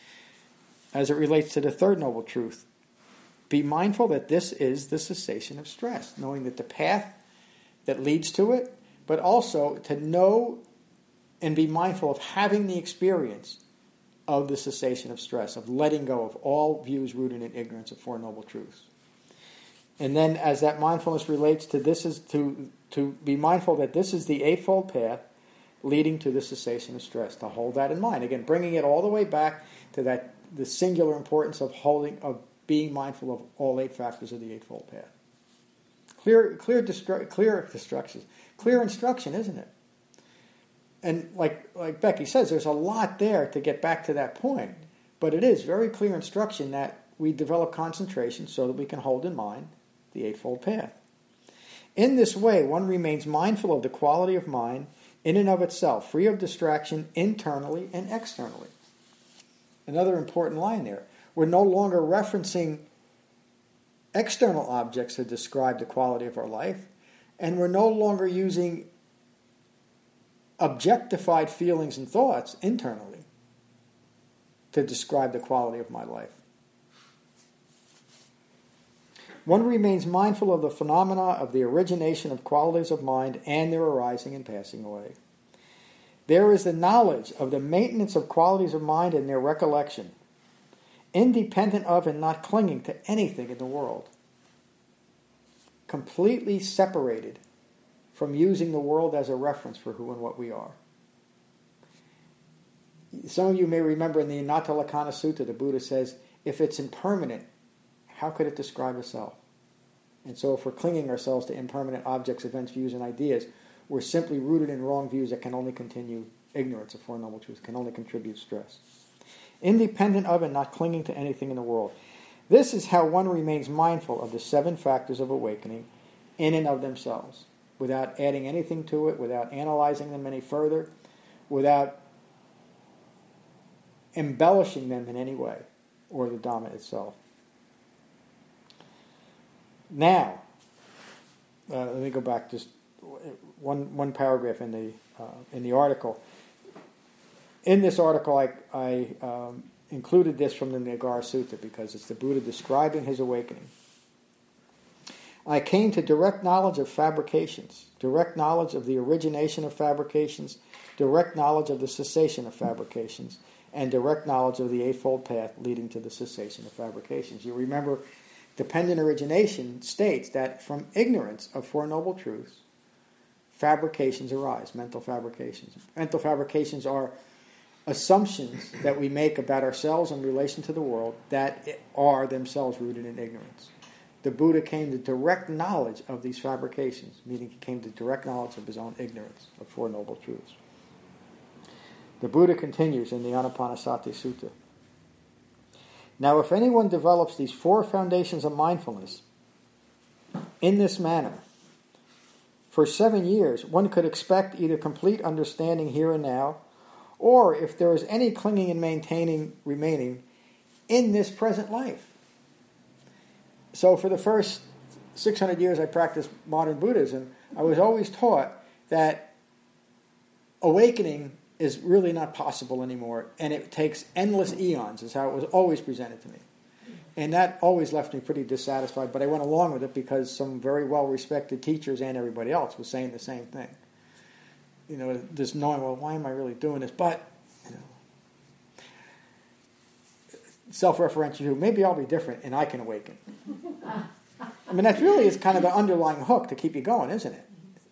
As it relates to the third noble truth, be mindful that this is the cessation of stress, knowing that the path that leads to it, but also to know and be mindful of having the experience of the cessation of stress, of letting go of all views rooted in ignorance of Four Noble Truths. And then as that mindfulness relates to this, is to, to be mindful that this is the Eightfold Path leading to the cessation of stress, to hold that in mind. Again, bringing it all the way back to that the singular importance of holding, of being mindful of all eight factors of the Eightfold Path. Clear, clear, distru- clear instructions, clear instruction, isn't it? And like like Becky says, there's a lot there to get back to that point, but it is very clear instruction that we develop concentration so that we can hold in mind the Eightfold Path. In this way, one remains mindful of the quality of mind in and of itself, free of distraction internally and externally. Another important line there. We're no longer referencing external objects to describe the quality of our life, and we're no longer using objectified feelings and thoughts internally to describe the quality of my life. One remains mindful of the phenomena of the origination of qualities of mind and their arising and passing away. There is the knowledge of the maintenance of qualities of mind and their recollection, independent of and not clinging to anything in the world, completely separated from using the world as a reference for who and what we are. Some of you may remember in the Anatta Lakkhana Sutta, the Buddha says, if it's impermanent, how could it describe itself? And so if we're clinging ourselves to impermanent objects, events, views, and ideas, we're simply rooted in wrong views that can only continue ignorance of Four Noble Truths, can only contribute stress. independent of and not clinging to anything in the world. This is how one remains mindful of the seven factors of awakening in and of themselves, without adding anything to it, without analyzing them any further, without embellishing them in any way, or the Dhamma itself. Now, uh, let me go back just one one paragraph in the uh, in the article. In this article, I, I um, included this from the Nagara Sutta because it's the Buddha describing his awakening. I came to direct knowledge of fabrications, direct knowledge of the origination of fabrications, direct knowledge of the cessation of fabrications, and direct knowledge of the Eightfold Path leading to the cessation of fabrications. You remember, dependent origination states that from ignorance of Four Noble Truths, fabrications arise, mental fabrications. Mental fabrications are assumptions that we make about ourselves in relation to the world that are themselves rooted in ignorance. The Buddha came to direct knowledge of these fabrications, meaning he came to direct knowledge of his own ignorance of Four Noble Truths. The Buddha continues in the Anapanasati Sutta. Now, if anyone develops these four foundations of mindfulness in this manner, for seven years, one could expect either complete understanding here and now, or if there is any clinging and maintaining remaining in this present life. So for the first six hundred years I practiced modern Buddhism, I was always taught that awakening is really not possible anymore, and it takes endless eons, is how it was always presented to me. And that always left me pretty dissatisfied, but I went along with it because some very well-respected teachers and everybody else was saying the same thing. You know, just knowing, well, why am I really doing this? But, you know, self-referential, maybe I'll be different and I can awaken. I mean, that really is kind of the underlying hook to keep you going, isn't it?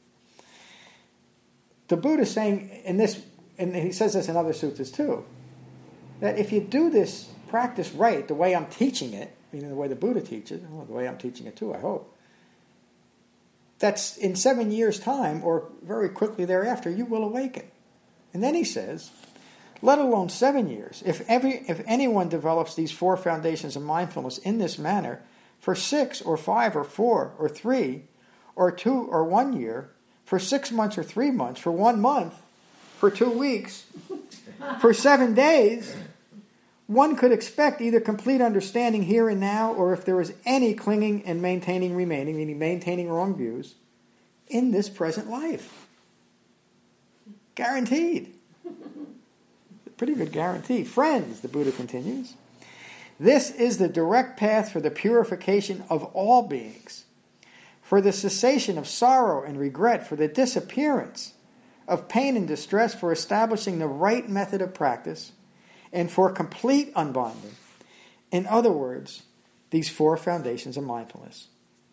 The Buddha is saying in this, and he says this in other suttas too, that if you do this practice right, the way I'm teaching it, meaning the way the Buddha teaches, well, the way I'm teaching it too, I hope, that's in seven years' time, or very quickly thereafter, you will awaken. And then he says, let alone seven years, if every if anyone develops these four foundations of mindfulness in this manner, for six or five or four or three or two or one year, for six months or three months, for one month, for two weeks, for seven days, one could expect either complete understanding here and now, or if there is any clinging and maintaining remaining, meaning maintaining wrong views, in this present life. Guaranteed. Pretty good guarantee. Friends, the Buddha continues, this is the direct path for the purification of all beings, for the cessation of sorrow and regret, for the disappearance of pain and distress, for establishing the right method of practice, and for complete unbonding. In other words, these four foundations of mindfulness.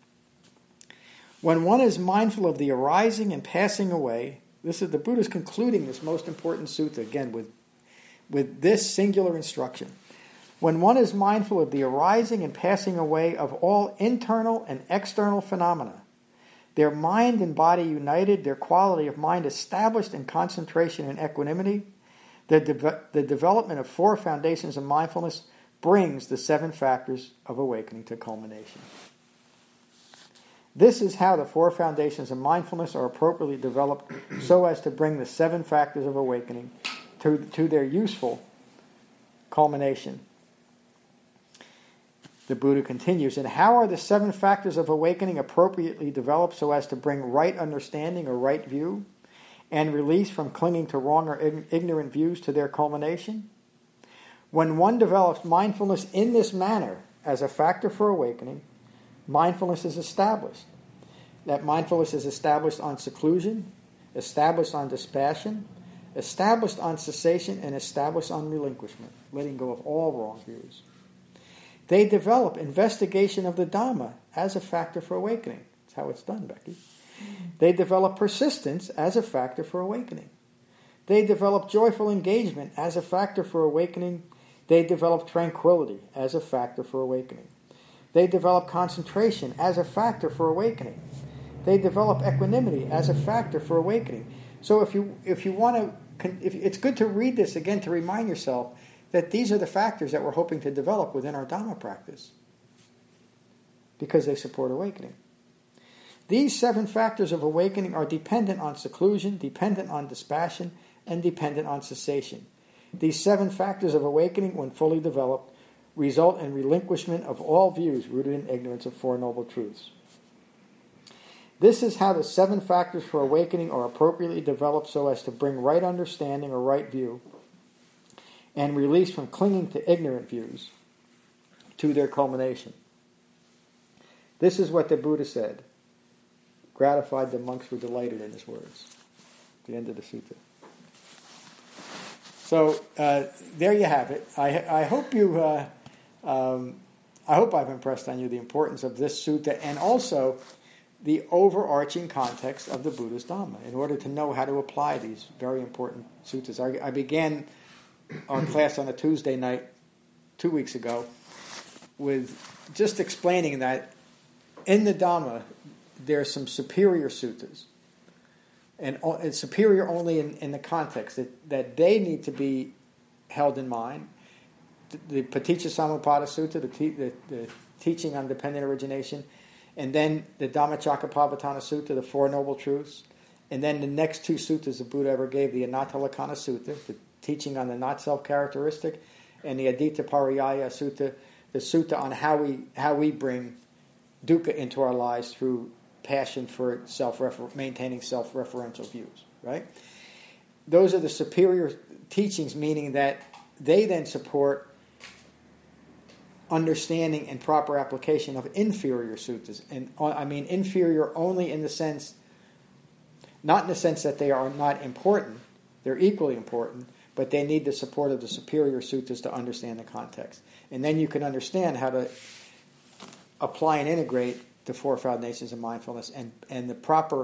When one is mindful of the arising and passing away, this is the Buddha's concluding this most important sutta, again, with, with this singular instruction. When one is mindful of the arising and passing away of all internal and external phenomena, their mind and body united, their quality of mind established in concentration and equanimity, The, de- the development of four foundations of mindfulness brings the seven factors of awakening to culmination. This is how the four foundations of mindfulness are appropriately developed so as to bring the seven factors of awakening to, to their useful culmination. The Buddha continues, and how are the seven factors of awakening appropriately developed so as to bring right understanding or right view and release from clinging to wrong or ignorant views to their culmination? When one develops mindfulness in this manner as a factor for awakening, mindfulness is established. That mindfulness is established on seclusion, established on dispassion, established on cessation, and established on relinquishment, letting go of all wrong views. They develop investigation of the Dhamma as a factor for awakening. That's how it's done, Becky. They develop persistence as a factor for awakening. They develop joyful engagement as a factor for awakening. They develop tranquility as a factor for awakening. They develop concentration as a factor for awakening. They develop equanimity as a factor for awakening. So if you if you want to, if, it's good to read this again to remind yourself that these are the factors that we're hoping to develop within our Dhamma practice because they support awakening. These seven factors of awakening are dependent on seclusion, dependent on dispassion, and dependent on cessation. These seven factors of awakening, when fully developed, result in relinquishment of all views rooted in ignorance of Four Noble Truths. This is how the seven factors for awakening are appropriately developed so as to bring right understanding or right view and release from clinging to ignorant views to their culmination. This is what the Buddha said. Gratified, the monks were delighted in his words. The end of the sutta. So uh, there you have it. I, I hope you. Uh, um, I hope I've impressed on you the importance of this sutta and also the overarching context of the Buddha's Dhamma in order to know how to apply these very important suttas. I, I began our class on a Tuesday night two weeks ago with just explaining that in the Dhamma there are some superior suttas, and it's superior only in, in the context that, that they need to be held in mind. The, the Paticca Samuppada Sutta, the, te, the, the teaching on dependent origination, and then the Dhammacakkappavattana Sutta, the Four Noble Truths, and then the next two suttas the Buddha ever gave, the Anatthalakkhana Sutta, the teaching on the not-self characteristic, and the Adita Pariyaya Sutta, the sutta on how we how we bring dukkha into our lives through passion for self maintaining self-referential views. Right? Those are the superior teachings, meaning that they then support understanding and proper application of inferior suttas. And I mean inferior only in the sense, not in the sense that they are not important, they're equally important, but they need the support of the superior suttas to understand the context. And then you can understand how to apply and integrate the Four Foundations of Mindfulness and, and the proper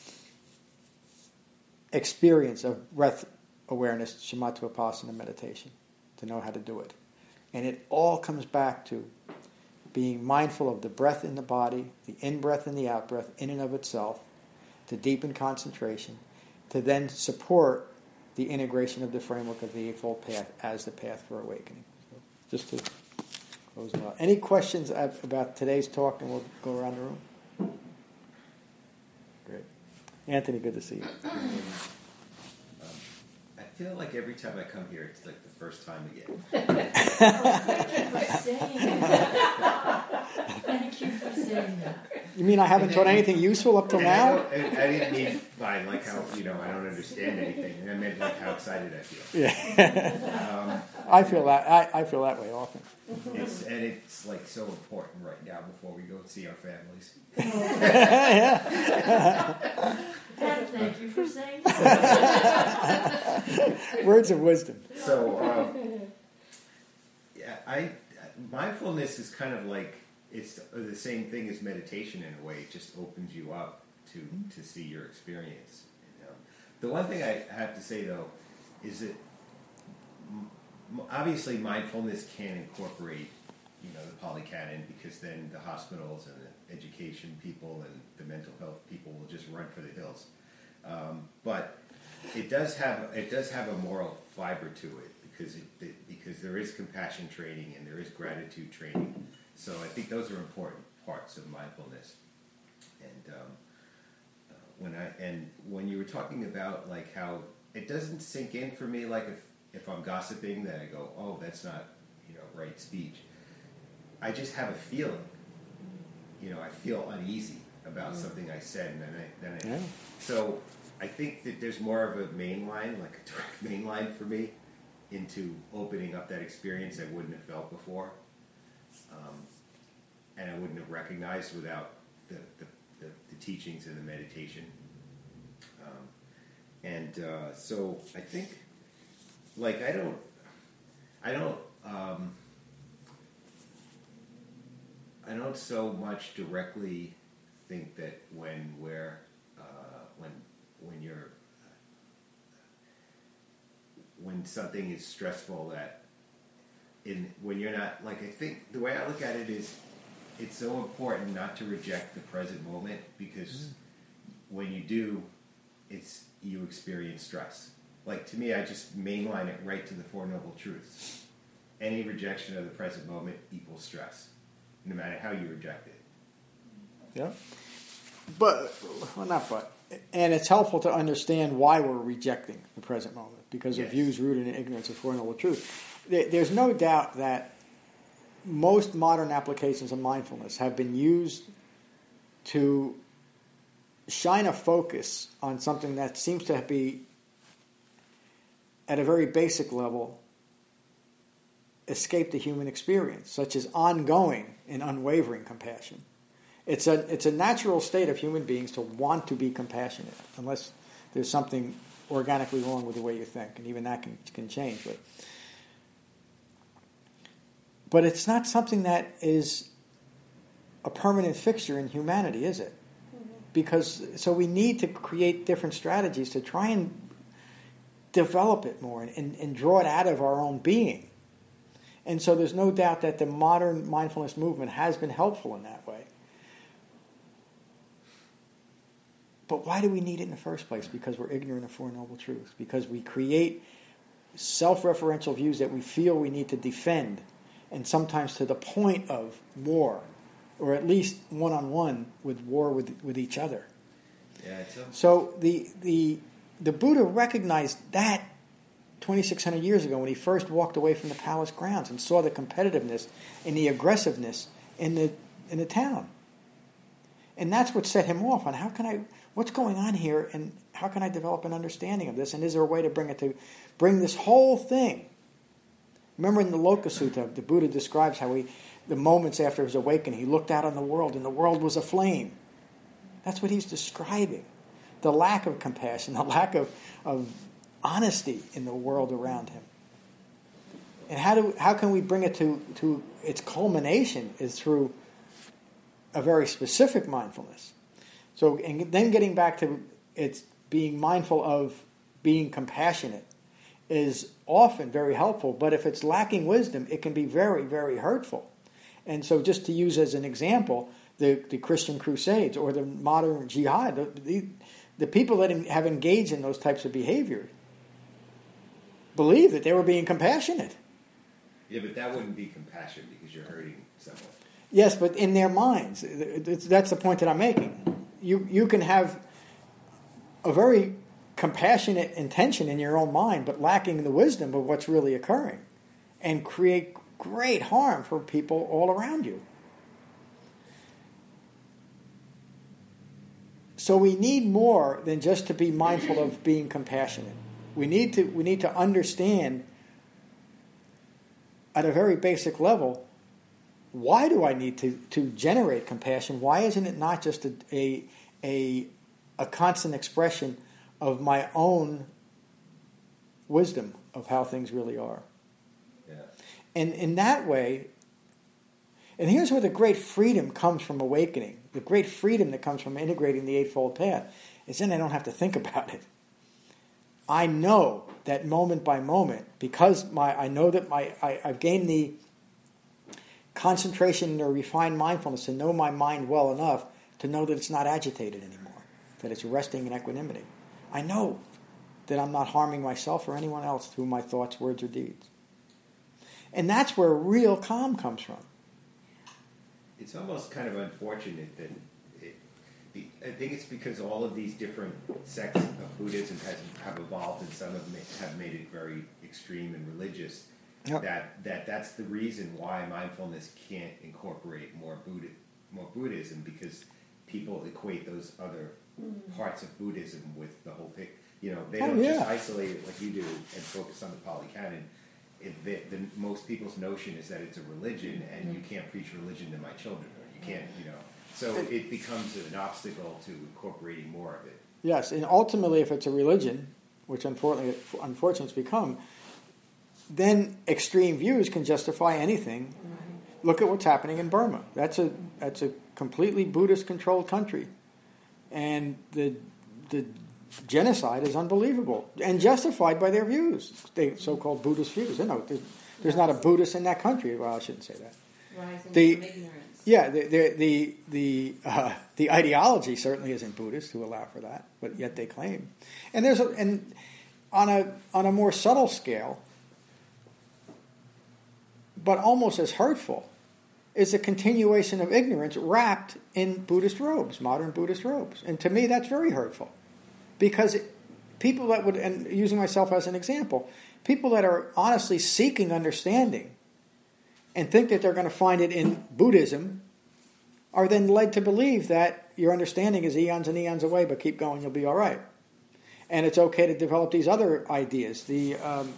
experience of breath awareness, shamatha vipassana meditation, to know how to do it. And it all comes back to being mindful of the breath in the body, the in-breath and the out-breath in and of itself, to deepen concentration, to then support the integration of the framework of the Eightfold Path as the path for awakening. So just to close it out. Any questions about today's talk, and we'll go around the room? Great. Anthony, good to see you. I feel like every time I come here, it's like the first time again. Thank you for saying that. Thank you for saying that. You mean I haven't taught anything useful up till And now? I, don't- I, I didn't mean by like how, you know, I don't understand anything. I meant like how excited I feel. Yeah. Um, I feel that I, I feel that way often. it's, and it's like so important right now before we go and see our families. And thank you for saying that. Words of wisdom. So, um, yeah, I mindfulness is kind of like it's the same thing as meditation in a way. It just opens you up to to see your experience. And, um, the one thing I have to say though is that m- obviously mindfulness can incorporate, you know, the Pali Canon, because then the hospitals and the education people and the mental health people will just run for the hills. Um, but it does have it does have a moral fiber to it because it, it because there is compassion training and there is gratitude training. So I think those are important parts of mindfulness. And um, uh, when I and when you were talking about like how it doesn't sink in for me, like if if I'm gossiping, then I go, oh, that's not, you know, right speech. I just have a feeling. You know, I feel uneasy about something I said, and then I, then I, Yeah. so I think that there's more of a main line, like a direct main line for me, into opening up that experience I wouldn't have felt before, um, and I wouldn't have recognized without the the, the, the teachings and the meditation. Um, and uh, so I think, like I don't, I don't. Um, I don't so much directly think that when we're uh, when when you're when something is stressful that in when you're not like I think the way I look at it is it's so important not to reject the present moment because mm. when you do, it's you experience stress. Like to me, I just mainline it right to the Four Noble Truths. any rejection of the present moment equals stress, no matter how you reject it. Yeah. But, well, not but. And it's helpful to understand why we're rejecting the present moment, because of Yes. views rooted in ignorance of Four Noble Truths. There- There's no doubt that most modern applications of mindfulness have been used to shine a focus on something that seems to be, at a very basic level, escape the human experience, such as ongoing and unwavering compassion. It's a it's a natural state of human beings to want to be compassionate, unless there's something organically wrong with the way you think, and even that can can change. But but it's not something that is a permanent fixture in humanity, is it? Because so we need to create different strategies to try and develop it more and, and, and draw it out of our own being. And so there's no doubt that the modern mindfulness movement has been helpful in that way. But why do we need it in the first place? Because we're ignorant of Four Noble Truths. Because we create self-referential views that we feel we need to defend, and sometimes to the point of war, or at least one-on-one with war with, with each other. Yeah, it's a- So the, the, the Buddha recognized that twenty-six hundred years ago when he first walked away from the palace grounds and saw the competitiveness and the aggressiveness in the in the town. And that's what set him off on how can I, what's going on here, and how can I develop an understanding of this, and is there a way to bring it to, bring this whole thing. Remember in the Loka Sutta, the Buddha describes how he, the moments after his awakening, he looked out on the world and the world was aflame. That's what he's describing. The lack of compassion, the lack of, of honesty in the world around him. And how do how can we bring it to, to its culmination is through a very specific mindfulness. So, and then getting back to it's being mindful of being compassionate is often very helpful, but if it's lacking wisdom, it can be very, very hurtful. And so just to use as an example, the, the Christian Crusades or the modern jihad, the, the, the people that have engaged in those types of behavior believe that they were being compassionate. Yeah, but that wouldn't be compassion because you're hurting someone. Yes, but in their minds, it's, that's the point that I'm making. You you can have a very compassionate intention in your own mind, but lacking the wisdom of what's really occurring, and create great harm for people all around you. So we need more than just to be mindful of being compassionate. We need to we need to understand at a very basic level, why do I need to, to generate compassion? Why isn't it not just a, a a a constant expression of my own wisdom of how things really are? Yeah. And in that way, and here's where the great freedom comes from awakening, the great freedom that comes from integrating the Eightfold Path, is then I don't have to think about it. I know that moment by moment, because my I know that my I, I've gained the concentration or refined mindfulness to know my mind well enough to know that it's not agitated anymore, that it's resting in equanimity. I know that I'm not harming myself or anyone else through my thoughts, words, or deeds. And that's where real calm comes from. It's almost kind of unfortunate that it, the, I think it's because all of these different sects of Buddhism has, have evolved, and some have made, have made it very extreme and religious. Yep. That that that's the reason why mindfulness can't incorporate more Buddha, more Buddhism, because people equate those other mm. parts of Buddhism with the whole thing. You know, they oh, don't yeah. just isolate it like you do and focus on the Pali Canon. It, the, the, most people's notion is that it's a religion, and mm. you can't preach religion to my children, or you can't, you know. So it becomes an obstacle to incorporating more of it. Yes, and ultimately, if it's a religion, which unfortunately, unfortunately it's become, then extreme views can justify anything. Right. Look at what's happening in Burma. That's a that's a completely Buddhist-controlled country, and the the genocide is unbelievable and justified by their views, they so-called Buddhist views. You know, there's, there's not a Buddhist in that country. Well, I shouldn't say that. Rising the, from ignorance. Yeah, the the the the, uh, the ideology certainly isn't Buddhist to allow for that, but yet they claim. And there's a, and on a on a more subtle scale, but almost as hurtful, is a continuation of ignorance wrapped in Buddhist robes, modern Buddhist robes. And to me, that's very hurtful. Because people that would, and using myself as an example, people that are honestly seeking understanding and think that they're going to find it in Buddhism are then led to believe that your understanding is eons and eons away, but keep going, you'll be all right. And it's okay to develop these other ideas. The um,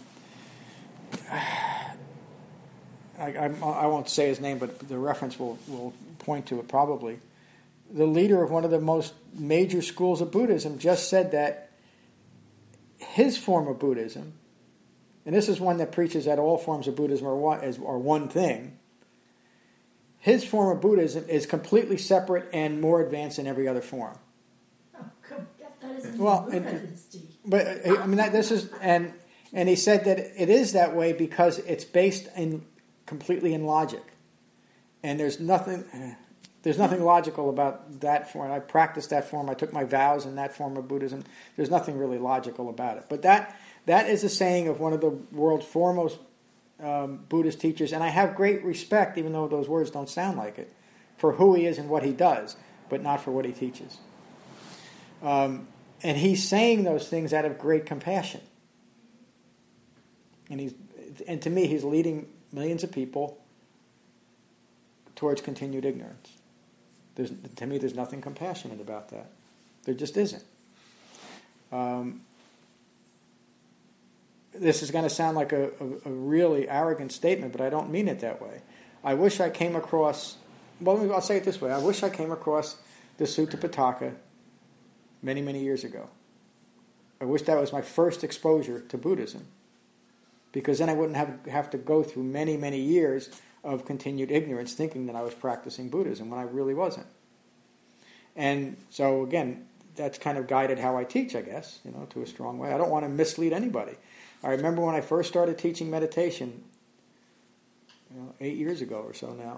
I, I, I won't say his name, but the reference will, will point to it probably. The leader of one of the most major schools of Buddhism just said that his form of Buddhism, and this is one that preaches that all forms of Buddhism are one, are one thing, his form of Buddhism is completely separate and more advanced than every other form. Oh, come, that isn't well, and, but I mean that this is and and he said that it is that way because it's based in completely in logic, and there's nothing there's nothing logical about that form. I practiced that form. I took my vows in that form of Buddhism. There's nothing really logical about it. But that that is a saying of one of the world's foremost um, Buddhist teachers, and I have great respect, even though those words don't sound like it, for who he is and what he does, but not for what he teaches. Um, and he's saying those things out of great compassion. And he's, and to me, he's leading millions of people towards continued ignorance. There's, to me, there's nothing compassionate about that. There just isn't. Um, this is going to sound like a, a, a really arrogant statement, but I don't mean it that way. I wish I came across, well, I'll say it this way. I wish I came across the Sutta Pitaka many, many years ago. I wish that was my first exposure to Buddhism, because then I wouldn't have, have to go through many, many years of continued ignorance thinking that I was practicing Buddhism when I really wasn't. And so, again, that's kind of guided how I teach, I guess, you know, to a strong way. I don't want to mislead anybody. I remember when I first started teaching meditation, you know, eight years ago or so now,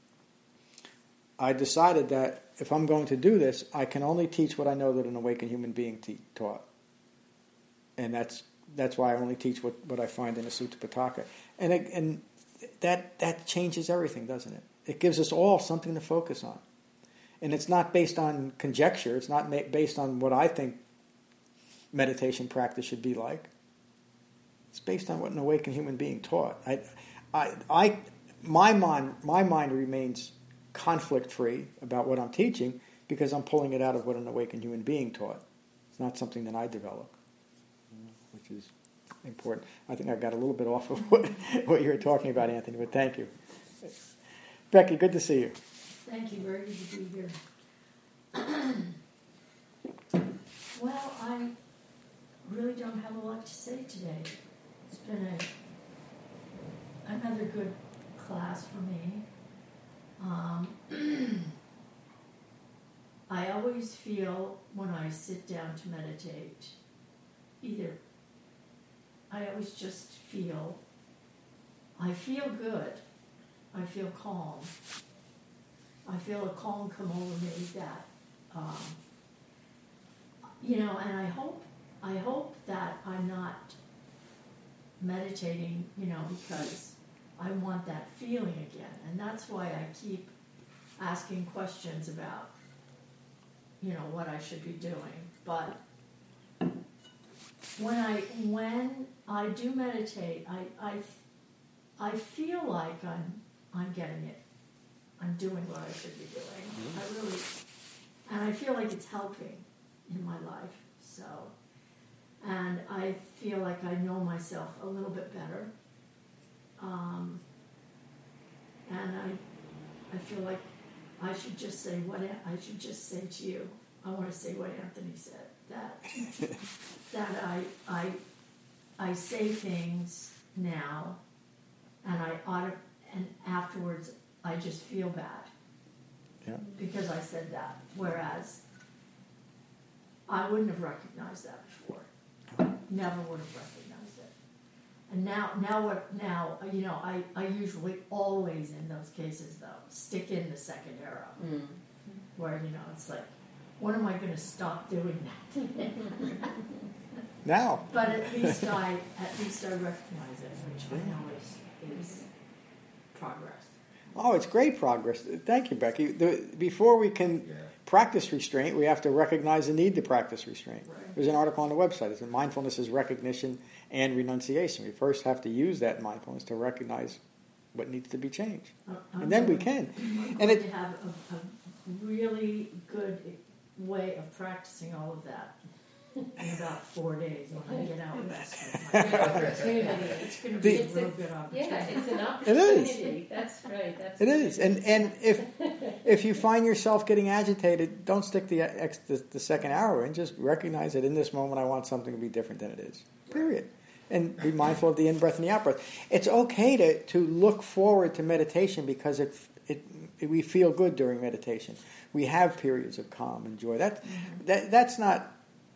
I decided that if I'm going to do this, I can only teach what I know that an awakened human being te- taught. And that's that's why I only teach what, what I find in the Sutta Pitaka. And it, and that that changes everything, doesn't it? It gives us all something to focus on. And it's not based on conjecture. It's not ma- based on what I think meditation practice should be like. It's based on what an awakened human being taught. I, I, I, my mind, my mind remains conflict-free about what I'm teaching because I'm pulling it out of what an awakened human being taught. It's not something that I develop, which is important. I think I got a little bit off of what, what you were talking about, Anthony, but thank you. Becky, good to see you. Thank you, very good to be here. Well, I really don't have a lot to say today. It's been a another good class for me. Um, I always feel when I sit down to meditate, either I always just feel, I feel good, I feel calm. I feel a calm come over me that, um, you know, and I hope, I hope that I'm not meditating, you know, because I want that feeling again. And that's why I keep asking questions about, you know, what I should be doing. But when I, when I do meditate, I, I, I feel like I'm, I'm getting it. I'm doing what I should be doing. Mm-hmm. I really, and I feel like it's helping in my life. So, and I feel like I know myself a little bit better. Um, and I, I feel like I should just say what I should just say to you. I want to say what Anthony said. That that I I I say things now, and I ought to, and afterwards. I just feel bad yeah. because I said that, whereas I wouldn't have recognized that before. Never would have recognized it. And now, now what? Now you know, I, I usually always in those cases though stick in the second arrow, mm. where you know it's like, when am I going to stop doing that? Now. But at least I at least I recognize it, which I know is is progress. Oh, it's great progress. Thank you, Becky. The, before we can Yeah. practice restraint, we have to recognize the need to practice restraint. Right. There's an article on the website. It's mindfulness is recognition and renunciation. We first have to use that mindfulness to recognize what needs to be changed, I'm and then we going- can. I'm And going it, to have a, a really good way of practicing all of that in about four days when I get out west. with my- Opportunity. It's going to be The- a real good opportunity. Yeah, it's an It is. opportunity. That's right. That's it is, and and if if you find yourself getting agitated, don't stick the, ex, the the second hour in. Just recognize that in this moment, I want something to be different than it is. Period. And be mindful of the in breath and the out breath. It's okay to to look forward to meditation because it it, it we feel good during meditation. We have periods of calm and joy. That Mm-hmm. that that's not.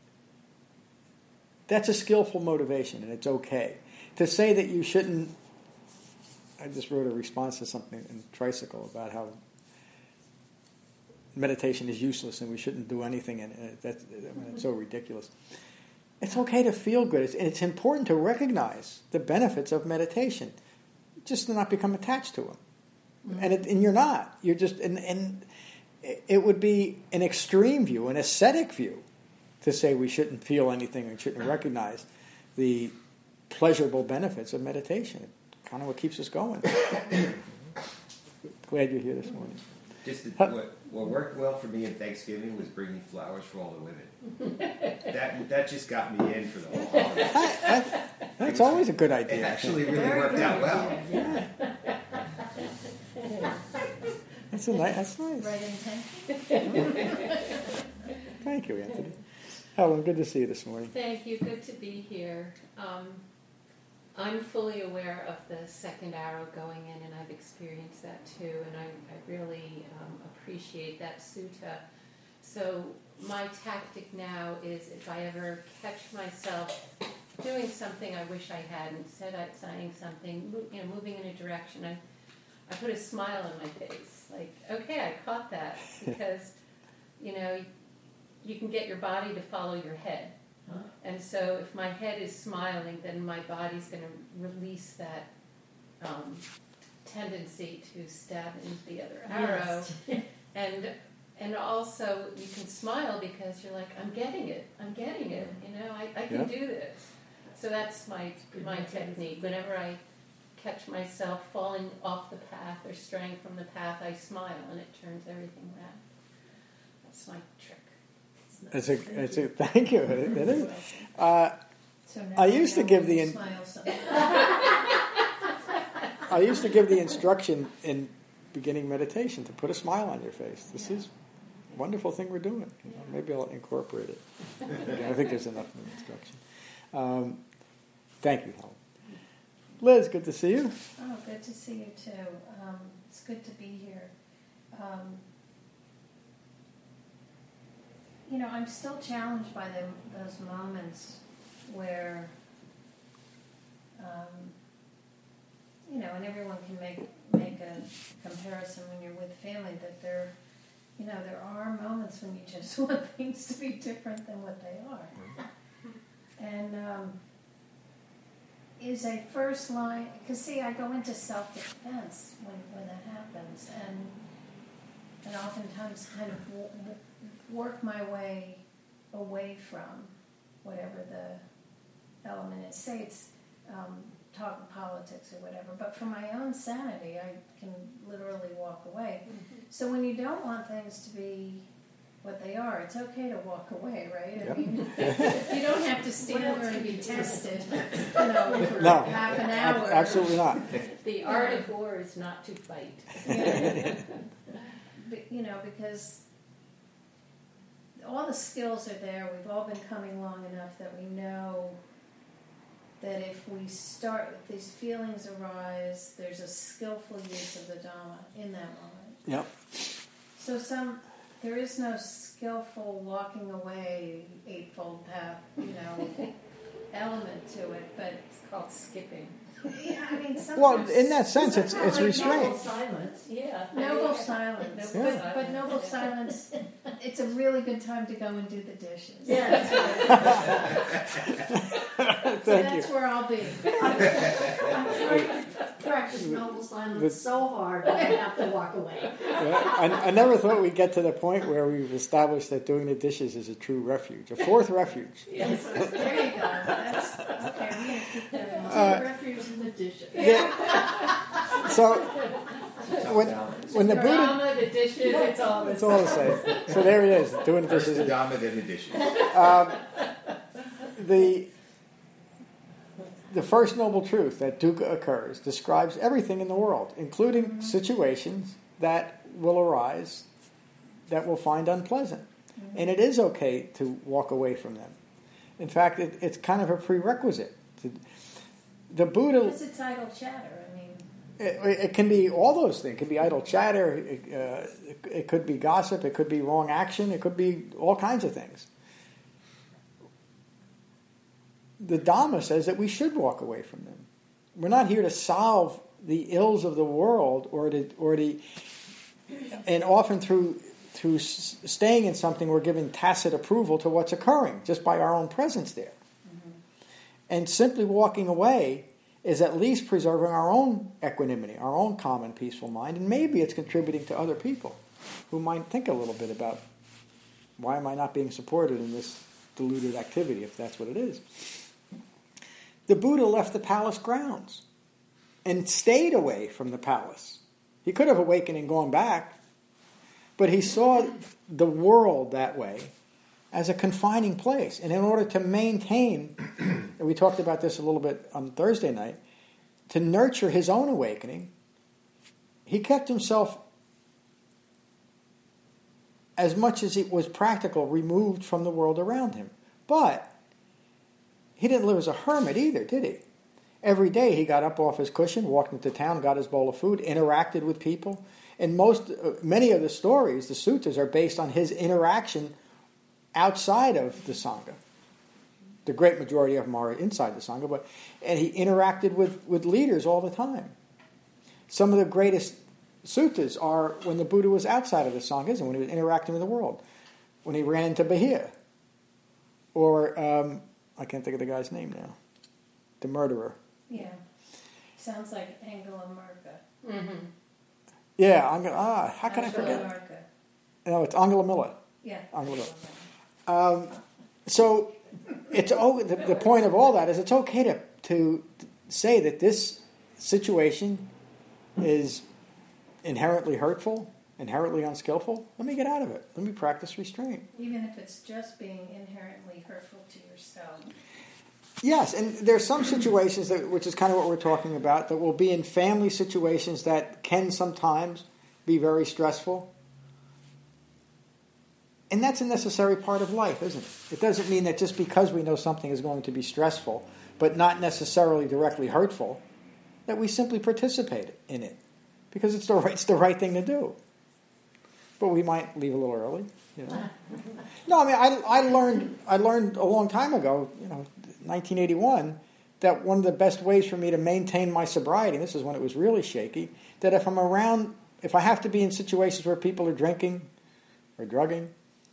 That's a skillful motivation, and it's okay. To say that you shouldn't, I just wrote a response to something in Tricycle about how meditation is useless and we shouldn't do anything, and it. That's, I mean, it's so ridiculous. It's okay to feel good, it's, and it's important to recognize the benefits of meditation, just to not become attached to them. Mm-hmm. And, it, and you're not. You're just, and, and it would be an extreme view, an ascetic view, to say we shouldn't feel anything and shouldn't recognize the pleasurable benefits of meditation. It's kind of what keeps us going. Glad you're here this morning. Just the, what, what worked well for me in Thanksgiving was bringing flowers for all the women. that that just got me in for the whole holiday. I, I, that's always a good idea. It actually really Very worked good out well. idea, yeah. That's a nice. That's nice. Right intention. Thank you, Anthony. Helen, good to see you this morning. Thank you. Good to be here. Um, I'm fully aware of the second arrow going in, and I've experienced that too, and I, I really um, appreciate that sutta. So my tactic now is if I ever catch myself doing something I wish I hadn't, said I saying something, you know, moving in a direction, I, I put a smile on my face. Like, okay, I caught that, because, you know, you can get your body to follow your head. And so if my head is smiling, then my body's going to release that um, tendency to stab into the other arrow. Yes. And and also you can smile because you're like, I'm getting it. I'm getting it. You know, I, I can Yeah. do this. So that's my my technique. Whenever I catch myself falling off the path or straying from the path, I smile and it turns everything around. That's my trick. It's a, it's a, thank you. It is. Uh, So now I used to know give when the you in- smile something. I used to give the instruction in beginning meditation to put a smile on your face. This is a wonderful thing we're doing. You know, maybe I'll incorporate it. Again, I think there's enough in the instruction. Um, thank you, Helen. Liz, good to see you. Oh, good to see you too. Um, it's good to be here. Um, you know, I'm still challenged by them, those moments where, um, you know, and everyone can make make a comparison when you're with family, that there, you know, there are moments when you just want things to be different than what they are. And um, is a first line, because see, I go into self-defense when, when that happens, and and oftentimes kind of w- w- work my way away from whatever the element is. Say it's um, talk politics or whatever, but for my own sanity, I can literally walk away. So when you don't want things to be what they are, it's okay to walk away, right? I Yep. mean, you don't have to stand there and be tested, you know, for No, half an ab- hour. absolutely not. The art of war is not to fight. Yeah. But, you know, because all the skills are there. We've all been coming long enough that we know that if we start, if these feelings arise, there's a skillful use of the Dhamma in that moment. Yep. So some, there is no skillful walking away, eightfold path, you know, element to it. But It's called skipping. yeah, I mean, sometimes, Well, in that sense, it's it's Like restraint. noble silence. Yeah. noble silence. Noble But, but noble silence, it's a really good time to go and do the dishes. Yeah, that's right. Thank that's you. where I'll be. I'm trying to practice noble silence so hard that I have to walk away. Yeah, I, I never thought we'd get to the point where we've established that doing the dishes is a true refuge, a fourth refuge. Yes, there you go. That's, okay, I'm going to keep that in mind. Uh, Refuge in the dishes. Yeah. So when, when the Buddha, Drama, the dishes, it's all the it's all the same. So there it is, doing the First dishes. the Dhamma, then the dishes. Um, the the first noble truth that dukkha occurs describes everything in the world, including mm-hmm. situations that will arise that we'll find unpleasant. Mm-hmm. And it is okay to walk away from them. In fact, it, it's kind of a prerequisite. To, the Buddha... Because it's idle chatter, I mean... It, it can be all those things. It could be idle chatter, it, uh, it, it could be gossip, it could be wrong action, it could be all kinds of things. The Dhamma says that we should walk away from them. We're not here to solve the ills of the world, or to, or the, and often through through staying in something, we're giving tacit approval to what's occurring just by our own presence there. Mm-hmm. And simply walking away is at least preserving our own equanimity, our own calm and peaceful mind, and maybe it's contributing to other people who might think a little bit about, why am I not being supported in this deluded activity, if that's what it is. The Buddha left the palace grounds and stayed away from the palace. He could have awakened and gone back, but he saw the world that way as a confining place. And in order to maintain, and we talked about this a little bit on Thursday night, to nurture his own awakening, he kept himself, as much as it was practical, removed from the world around him. But he didn't live as a hermit either, did he? Every day he got up off his cushion, walked into town, got his bowl of food, interacted with people. And most, uh, many of the stories, the suttas, are based on his interaction outside of the Sangha. The great majority of them are inside the Sangha, but and he interacted with, with leaders all the time. Some of the greatest suttas are when the Buddha was outside of the Sanghas and when he was interacting with the world. When he ran into Bahia. Or, um, I can't think of the guy's name now. The murderer. Yeah. Sounds like Angela Marka. Mm-hmm. Yeah, I'm gonna, ah, how can Angela I forget? Marka. No, it's Angela Miller. Yeah. Angela Miller. Um, so, it's oh, the, the point of all that is it's okay to, to say that this situation is inherently hurtful, inherently unskillful. Let me get out of it. Let me practice restraint. Even if it's just being inherently hurtful to yourself. Yes, and there's some situations, that, which is kind of what we're talking about, that will be in family situations that can sometimes be very stressful. And that's a necessary part of life, isn't it? It doesn't mean that just because we know something is going to be stressful, but not necessarily directly hurtful, that we simply participate in it. Because it's the right, it's the right thing to do. But we might leave a little early, you know. No, I mean, I, I learned I learned a long time ago, you know, nineteen eighty-one, that one of the best ways for me to maintain my sobriety, and this is when it was really shaky, that if I'm around, if I have to be in situations where people are drinking or drugging,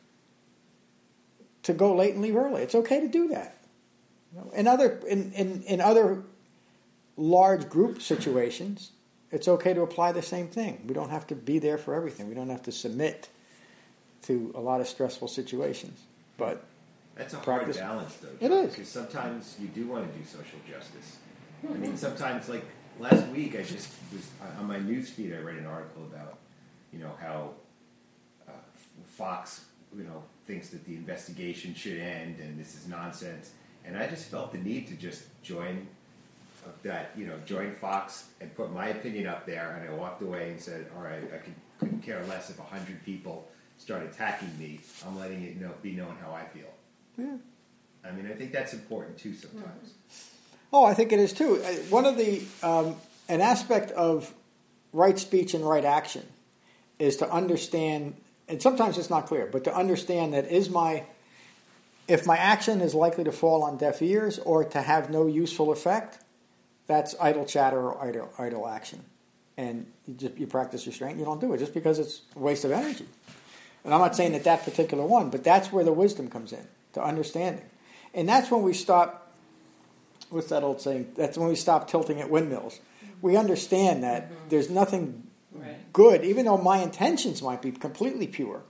to go late and leave early. It's okay to do that. You know, in other in, in, in other large group situations, it's okay to apply the same thing. We don't have to be there for everything. We don't have to submit to a lot of stressful situations. But that's a practice, hard balance, though. John, It is. Because sometimes you do want to do social justice. I mean, sometimes, like last week, I just was on my news feed. I read an article about, you know, how uh, Fox, you know, thinks that the investigation should end, and this is nonsense. And I just felt the need to just join uh, that, you know, join Fox and put my opinion up there. And I walked away and said, "All right, I could, couldn't care less if a hundred people start attacking me. I'm letting it know, be known how I feel." Yeah. I mean, I think that's important too sometimes. Oh, I think it is too. One of the, um, an aspect of right speech and right action is to understand, and sometimes it's not clear, but to understand that is my, if my action is likely to fall on deaf ears or to have no useful effect, that's idle chatter or idle, idle action. And you, just, you practice restraint, you don't do it just because it's a waste of energy. And I'm not saying that that particular one, but that's where the wisdom comes in, to understanding. And that's when we stop what's that old saying? That's when we stop tilting at windmills. We understand that Mm-hmm. there's nothing Right. good, even though my intentions might be completely pure.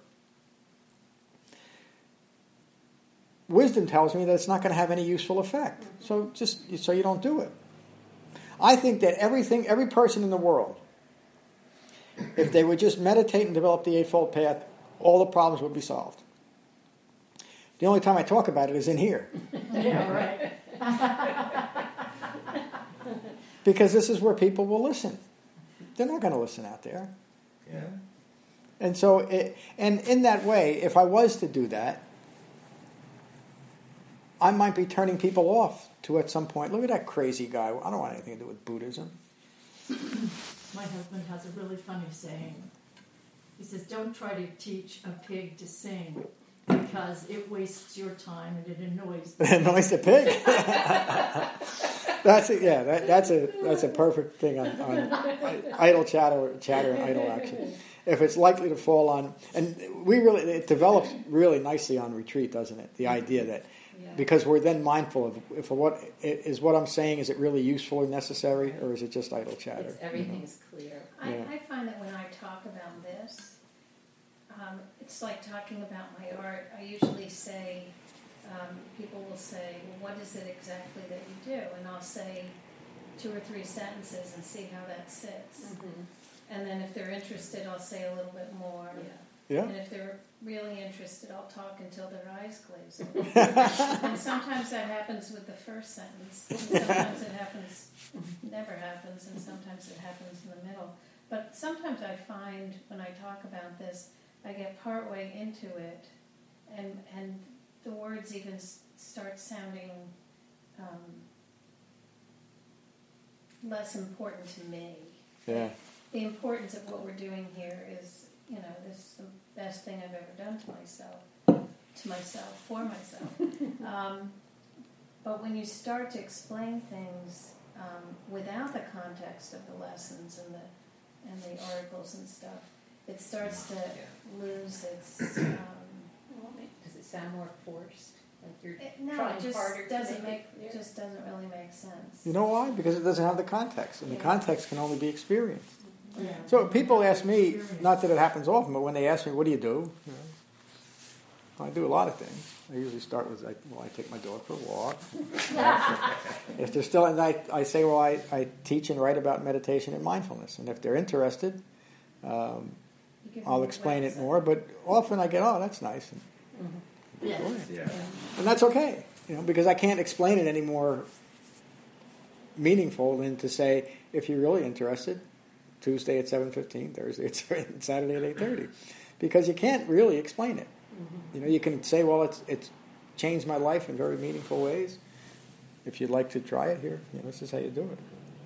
Wisdom tells me that it's not going to have any useful effect. So just so you don't do it. I think that everything, every person in the world, if they would just meditate and develop the Eightfold Path, all the problems would be solved. The only time I talk about it is in here. Yeah, right. Because this is where people will listen. They're not going to listen out there. Yeah. And so, it, and in that way, if I was to do that, I might be turning people off to at some point. Look at that crazy guy. I don't want anything to do with Buddhism. My husband has a really funny saying. He says, don't try to teach a pig to sing because it wastes your time and it annoys the It annoys the pig. That's a, yeah. That, that's a that's a perfect thing on, on idle chatter, chatter and idle action. If it's likely to fall on, and we really it develops really nicely on retreat, doesn't it? The idea that Yeah. because we're then mindful of if what is what I'm saying, is it really useful or necessary, or is it just idle chatter? It's, everything's clear. I, Yeah. I find that when I talk about this, um, it's like talking about my art. I usually say, um, people will say, well, what is it exactly that you do? And I'll say two or three sentences and see how that sits. Mm-hmm. And then if they're interested, I'll say a little bit more. Yeah. Yeah. And if they're really interested, I'll talk until their eyes glaze over. And sometimes that happens with the first sentence. And sometimes it happens, never happens, and sometimes it happens in the middle. But sometimes I find when I talk about this, I get partway into it, and and the words even s- start sounding um, less important to me. Yeah. The importance of what we're doing here is, you know, this is the best thing I've ever done to myself, to myself, for myself. um, but when you start to explain things um, without the context of the lessons and the and the articles and stuff, it starts to lose its. Um, Well, does it sound more forced? Like you're it, no, trying it just harder to doesn't make make it clear? just doesn't really make sense. You know why? Because it doesn't have the context, and the Yeah. context can only be experienced. Yeah. So people ask me, Experience. not that it happens often, but when they ask me, what do you do? You know, I do a lot of things. I usually start with, like, well, I take my dog for a walk. If they're still, and I, I say, well, I, I teach and write about meditation and mindfulness. And if they're interested, um, You give I'll them a explain it website. more. But often I get, oh, that's nice. And, Yeah. Yeah. and that's okay, you know, because I can't explain it any more meaningful than to say, if you're really interested, Tuesday at seven fifteen, Thursday at seven, Saturday at eight thirty, because you can't really explain it. You know, you can say, well, it's it's changed my life in very meaningful ways. If you'd like to try it here, you know, this is how you do it.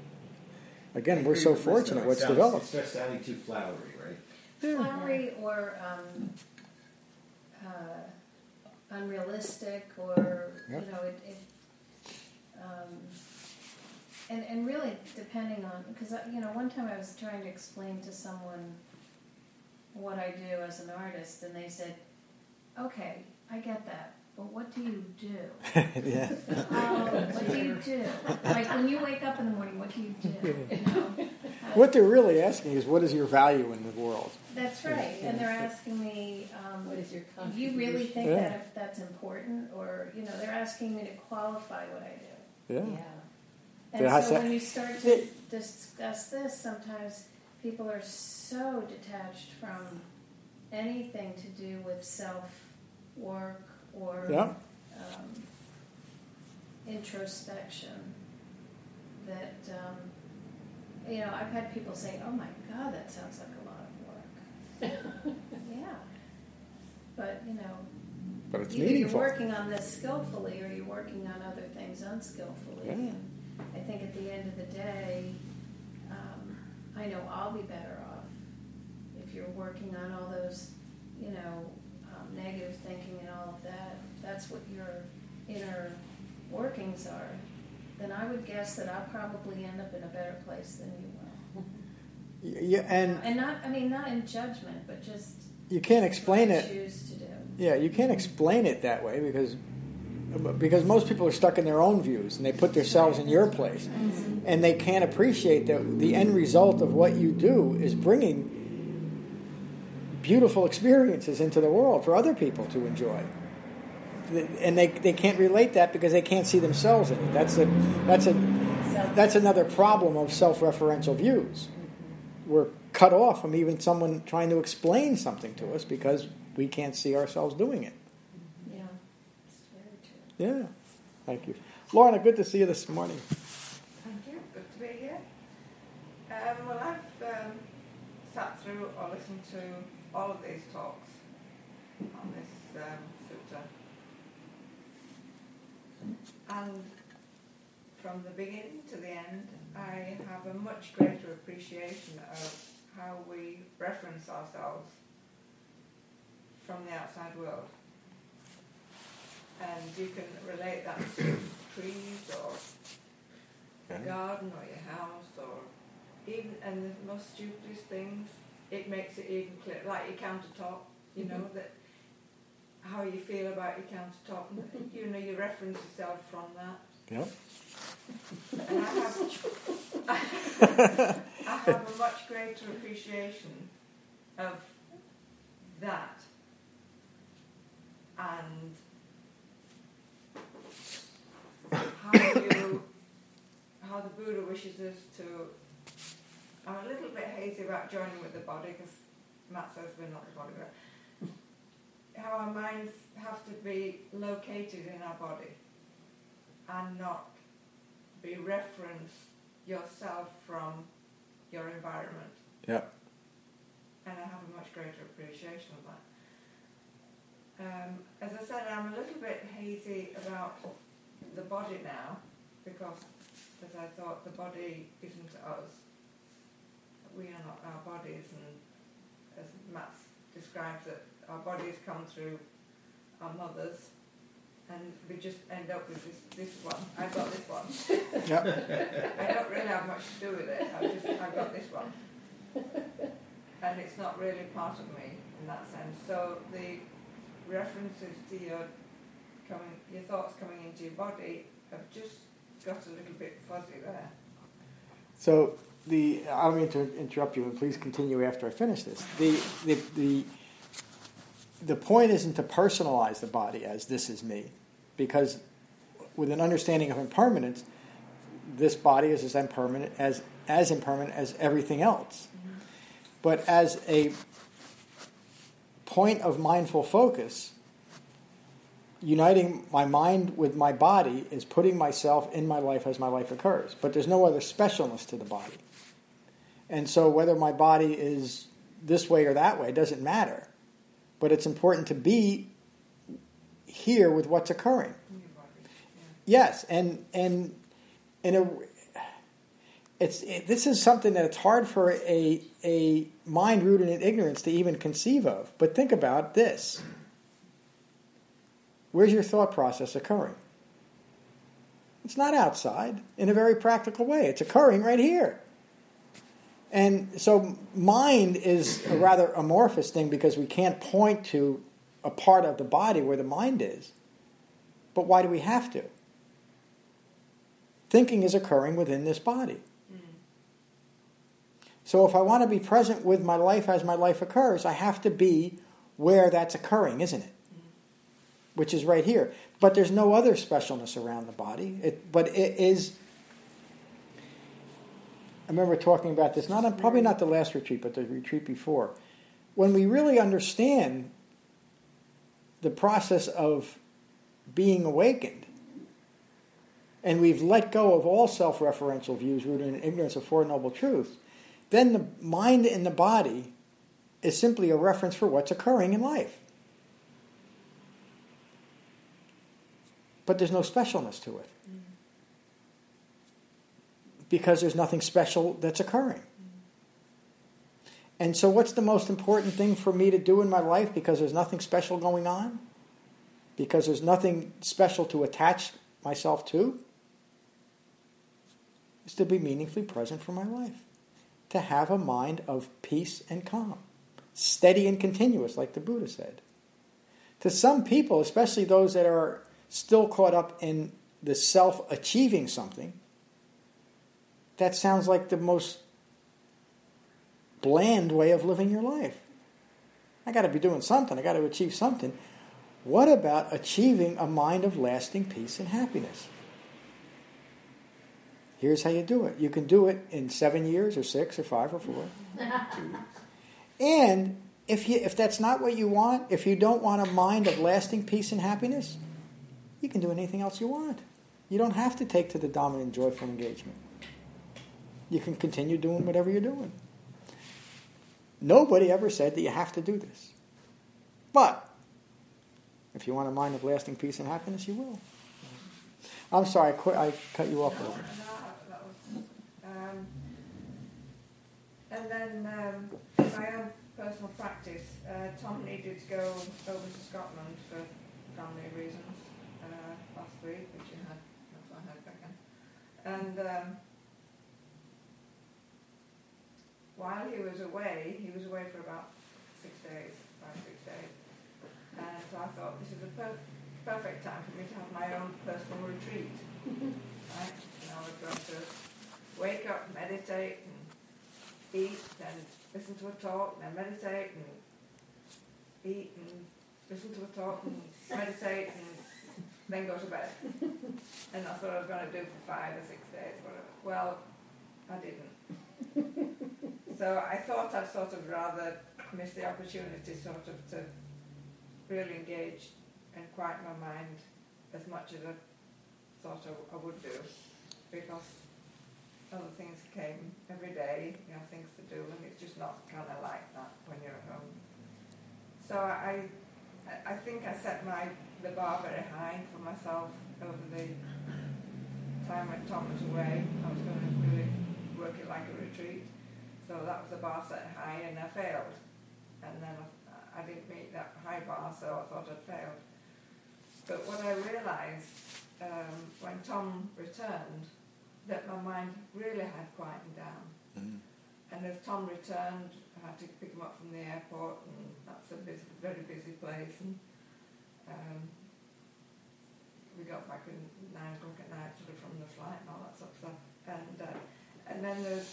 I Again, agree we're so with this, fortunate though. It what's sounds- developed. It starts sounding too flowery, right? Flowery or um, uh, unrealistic, or Yep. you know, it. it um, and and really depending on, because you know, one time I was trying to explain to someone what I do as an artist, and they said, "Okay, I get that, but what do you do?" Yeah. Oh, what do you do? Like when you wake up in the morning, what do you do? You know? How- What they're really asking is, what is your value in the world? That's right, and they're asking me, um, What is your do you really contribution? think Yeah. that if that's important, or you know, they're asking me to qualify what I do. Yeah. Yeah. And Yeah, I so said- when you start to Yeah. discuss this, sometimes people are so detached from anything to do with self work or Yeah. um, introspection that um, you know, I've had people say, "Oh my God, that sounds like a lot of work." Yeah, but you know, But it's either meaningful. you're working on this skillfully or you're working on other things unskillfully. Yeah. And I think at the end of the day, um, I know I'll be better off if you're working on all those, you know, um, negative thinking and all of that. That's what your inner workings are. Then I would guess that I'll probably end up in a better place than you will. Yeah, and And not, I mean, not in judgment, but just you can't explain what I it. choose to do. Yeah, you can't explain it that way because because most people are stuck in their own views and they put themselves in your place, and they can't appreciate that the end result of what you do is bringing beautiful experiences into the world for other people to enjoy. And they they can't relate that because they can't see themselves in it. That's a that's a that's another problem of self-referential views. We're cut off from even someone trying to explain something to us because we can't see ourselves doing it. Yeah, it's very true. Yeah, thank you, Lorna. Good to see you this morning. Thank you. Good to be here. Um, well, I've um, sat through or listened to all of these talks on this um, sutta. And from the beginning to the end, I have a much greater appreciation of how we reference ourselves from the outside world. And you can relate that to trees or your garden or your house, or even, and the most stupidest things, it makes it even clear, like your countertop, you know, that how you feel about your countertop, you know, you reference yourself from that. Yep. And I have, I have a much greater appreciation of that, and how you, how the Buddha wishes us to. I'm a little bit hazy about joining with the body because Matt says we're not the body, but how our minds have to be located in our body and not be reference yourself from your environment. Yeah. And I have a much greater appreciation of that. Um, as I said, I'm a little bit hazy about the body now because, as I thought, the body isn't us. We are not our bodies, and as Matt describes it, our bodies come through our mothers, and we just end up with this, this one. I've got this one. Yep. I don't really have much to do with it. I just I've got this one, and it's not really part of me in that sense. So the references to your coming, your thoughts coming into your body, have just got a little bit fuzzy there. So the I don't mean to interrupt you, and please continue after I finish this. The the the the point isn't to personalize the body as this is me, because with an understanding of impermanence, this body is as impermanent as as impermanent as everything else. Mm-hmm. But as a point of mindful focus, uniting my mind with my body is putting myself in my life as my life occurs. But there's no other specialness to the body. And so whether my body is this way or that way doesn't matter. But it's important to be here with what's occurring. Yes, and and in a, it's it, this is something that it's hard for a a mind rooted in ignorance to even conceive of. But think about this. Where's your thought process occurring? It's not outside in a very practical way. It's occurring right here. And so mind is a rather amorphous thing because we can't point to a part of the body where the mind is. But why do we have to? Thinking is occurring within this body. Mm. So if I want to be present with my life as my life occurs, I have to be where that's occurring, isn't it? Mm. Which is right here. But there's no other specialness around the body. It, but it is... I remember talking about this, not on, probably not the last retreat, but the retreat before. When we really understand the process of being awakened, and we've let go of all self-referential views rooted in ignorance of Four Noble Truths, then the mind in the body is simply a reference for what's occurring in life. But there's no specialness to it. Because there's nothing special that's occurring. And so what's the most important thing for me to do in my life because there's nothing special going on? Because there's nothing special to attach myself to? Is to be meaningfully present for my life. To have a mind of peace and calm. Steady and continuous, like the Buddha said. To some people, especially those that are still caught up in the self-achieving something, that sounds like the most bland way of living your life. I got to be doing something. I got to achieve something. What about achieving a mind of lasting peace and happiness? Here's how you do it. You can do it in seven years or six or five or four. And if you if that's not what you want, if you don't want a mind of lasting peace and happiness, you can do anything else you want. You don't have to take to the dominant joyful engagement. You can continue doing whatever you're doing. Nobody ever said that you have to do this. But if you want a mind of lasting peace and happiness, you will. I'm sorry, I, qu- I cut you off. No, no, that was, um, and then um, my own personal practice, uh, Tom needed to go over to Scotland for family reasons uh, last week, which you had, that's what I heard back in. And um, while he was away, he was away for about six days, five, six days. And so I thought, this is a per- perfect time for me to have my own personal retreat. Right? And I was going to wake up, meditate, and eat, and listen to a talk, and then meditate, and eat, and listen to a talk, and meditate, and then go to bed. And that's what I was going to do for five or six days, whatever. Well, I didn't. So I thought I'd sort of rather miss the opportunity sort of to really engage and quiet my mind as much as I thought I, I would do, because other things came every day, you know, things to do, and it's just not kind of like that when you're at home. So I, I think I set my the bar very high for myself over the time when Tom was away. I was going to really work it like a retreat. So that was the bar set high, and I failed. And then I, I didn't meet that high bar, so I thought I'd failed. But what I realised um, when Tom returned, that my mind really had quietened down. Mm. And as Tom returned, I had to pick him up from the airport, and that's a busy, very busy place. And um, we got back at nine o'clock at night, sort of from the flight and all that sort of stuff. And uh, and then there's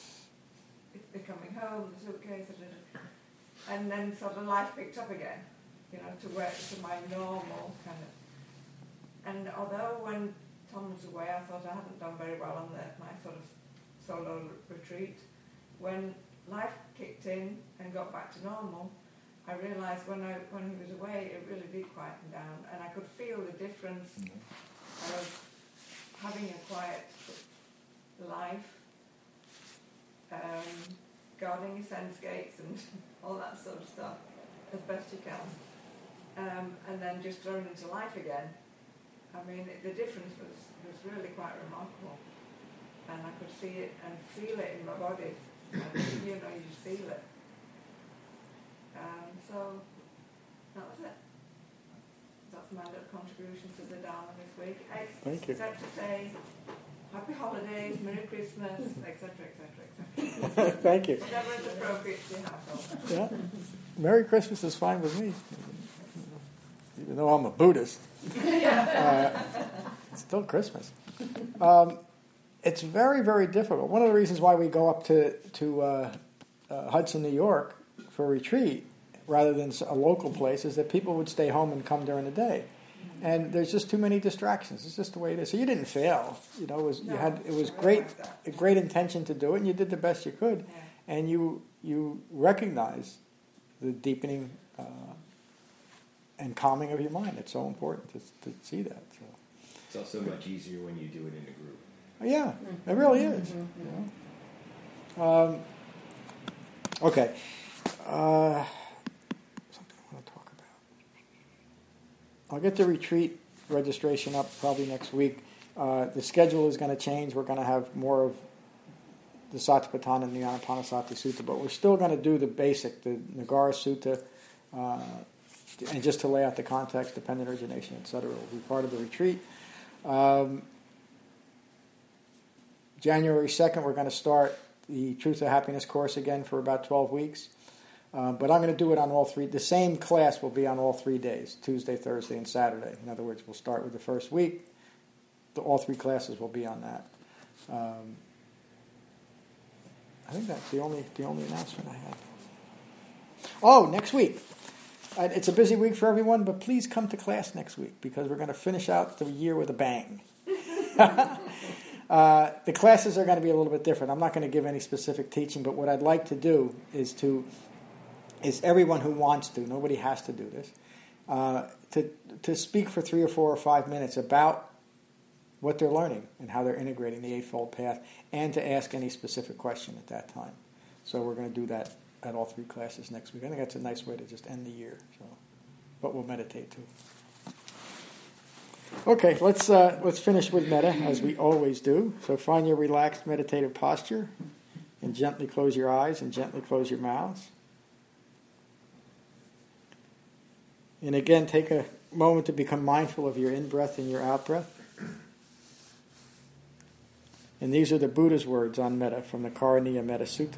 the coming home, the suitcase, and then sort of life picked up again, you know, to where to my normal kind of. And although when Tom was away, I thought I hadn't done very well on the, my sort of solo retreat, when life kicked in and got back to normal, I realised when I when he was away, it really did quieten down, and I could feel the difference of having a quiet life. Um, guarding your sense gates and all that sort of stuff as best you can, um, and then just thrown into life again. I mean, it, the difference was, was really quite remarkable, and I could see it and feel it in my body. And, you know, you just feel it. Um, so that was it. That's my little contribution to the Dharma this week. Thank you. Except to say, Happy holidays, Merry Christmas, et cetera, et cetera, et cetera. Thank you. Whatever is appropriate to have. Yeah. Merry Christmas is fine with me. Even though I'm a Buddhist. uh, it's still Christmas. Um, it's very, very difficult. One of the reasons why we go up to, to uh, uh, Hudson, New York for a retreat rather than a local place is that people would stay home and come during the day. And there's just too many distractions. It's just the way it is. So you didn't fail. You know, it was, no, you had, it was great, a great intention to do it, and you did the best you could. Yeah. And you you recognize the deepening uh, and calming of your mind. It's so important to, to see that. So. It's also much easier when you do it in a group. Yeah, mm-hmm. It really is. Mm-hmm. You know? um, okay. Uh, I'll get the retreat registration up probably next week. Uh, the schedule is going to change. We're going to have more of the Satipatthana and the Anapanasati Sutta, but we're still going to do the basic, the Nagara Sutta, uh, and just to lay out the context, dependent origination, et cetera, will be part of the retreat. Um, January second, we're going to start the Truth of Happiness course again for about twelve weeks. Uh, but I'm going to do it on all three. The same class will be on all three days, Tuesday, Thursday, and Saturday. In other words, we'll start with the first week. The, all three classes will be on that. Um, I think that's the only the only announcement I had. Oh, next week. Uh, it's a busy week for everyone, but please come to class next week because we're going to finish out the year with a bang. uh, the classes are going to be a little bit different. I'm not going to give any specific teaching, but what I'd like to do is to is everyone who wants to, nobody has to do this, uh, to to speak for three or four or five minutes about what they're learning and how they're integrating the Eightfold Path, and to ask any specific question at that time. So we're going to do that at all three classes next week. I think that's a nice way to just end the year. So, but we'll meditate too. Okay, let's uh, let's finish with metta as we always do. So find your relaxed meditative posture, and gently close your eyes and gently close your mouths. And again, take a moment to become mindful of your in-breath and your out-breath. And these are the Buddha's words on metta from the Karaniya Metta Sutta.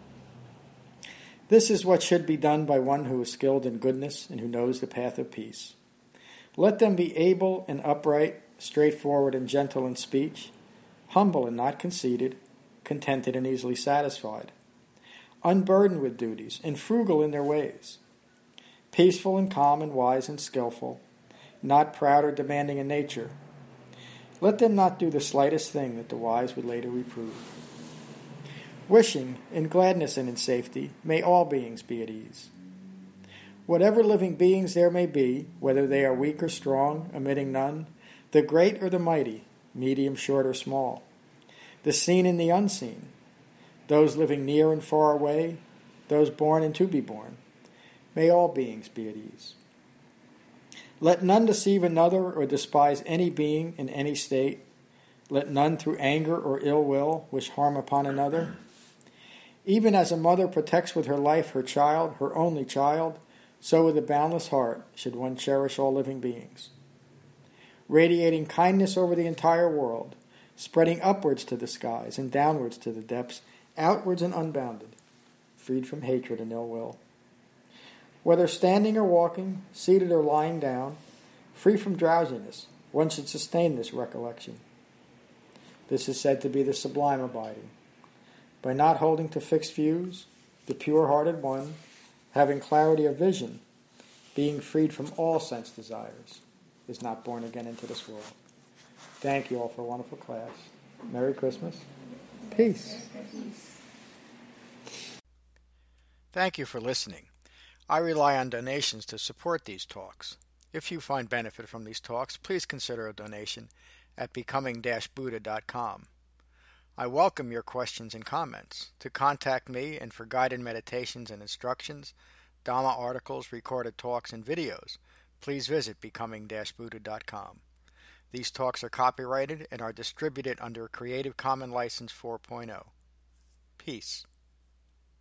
This is what should be done by one who is skilled in goodness and who knows the path of peace. Let them be able and upright, straightforward and gentle in speech, humble and not conceited, contented and easily satisfied, unburdened with duties and frugal in their ways, peaceful and calm and wise and skillful, not proud or demanding in nature. Let them not do the slightest thing that the wise would later reprove. Wishing, in gladness and in safety, may all beings be at ease. Whatever living beings there may be, whether they are weak or strong, omitting none, the great or the mighty, medium, short, or small, the seen and the unseen, those living near and far away, those born and to be born, may all beings be at ease. Let none deceive another or despise any being in any state. Let none through anger or ill will wish harm upon another. Even as a mother protects with her life her child, her only child, so with a boundless heart should one cherish all living beings. Radiating kindness over the entire world, spreading upwards to the skies and downwards to the depths, outwards and unbounded, freed from hatred and ill will. Whether standing or walking, seated or lying down, free from drowsiness, one should sustain this recollection. This is said to be the sublime abiding. By not holding to fixed views, the pure-hearted one, having clarity of vision, being freed from all sense desires, is not born again into this world. Thank you all for a wonderful class. Merry Christmas. Peace. Thank you for listening. I rely on donations to support these talks. If you find benefit from these talks, please consider a donation at becoming dash buddha dot com. I welcome your questions and comments. To contact me and for guided meditations and instructions, Dhamma articles, recorded talks, and videos, please visit becoming dash buddha dot com. These talks are copyrighted and are distributed under a Creative Commons License four point oh. Peace.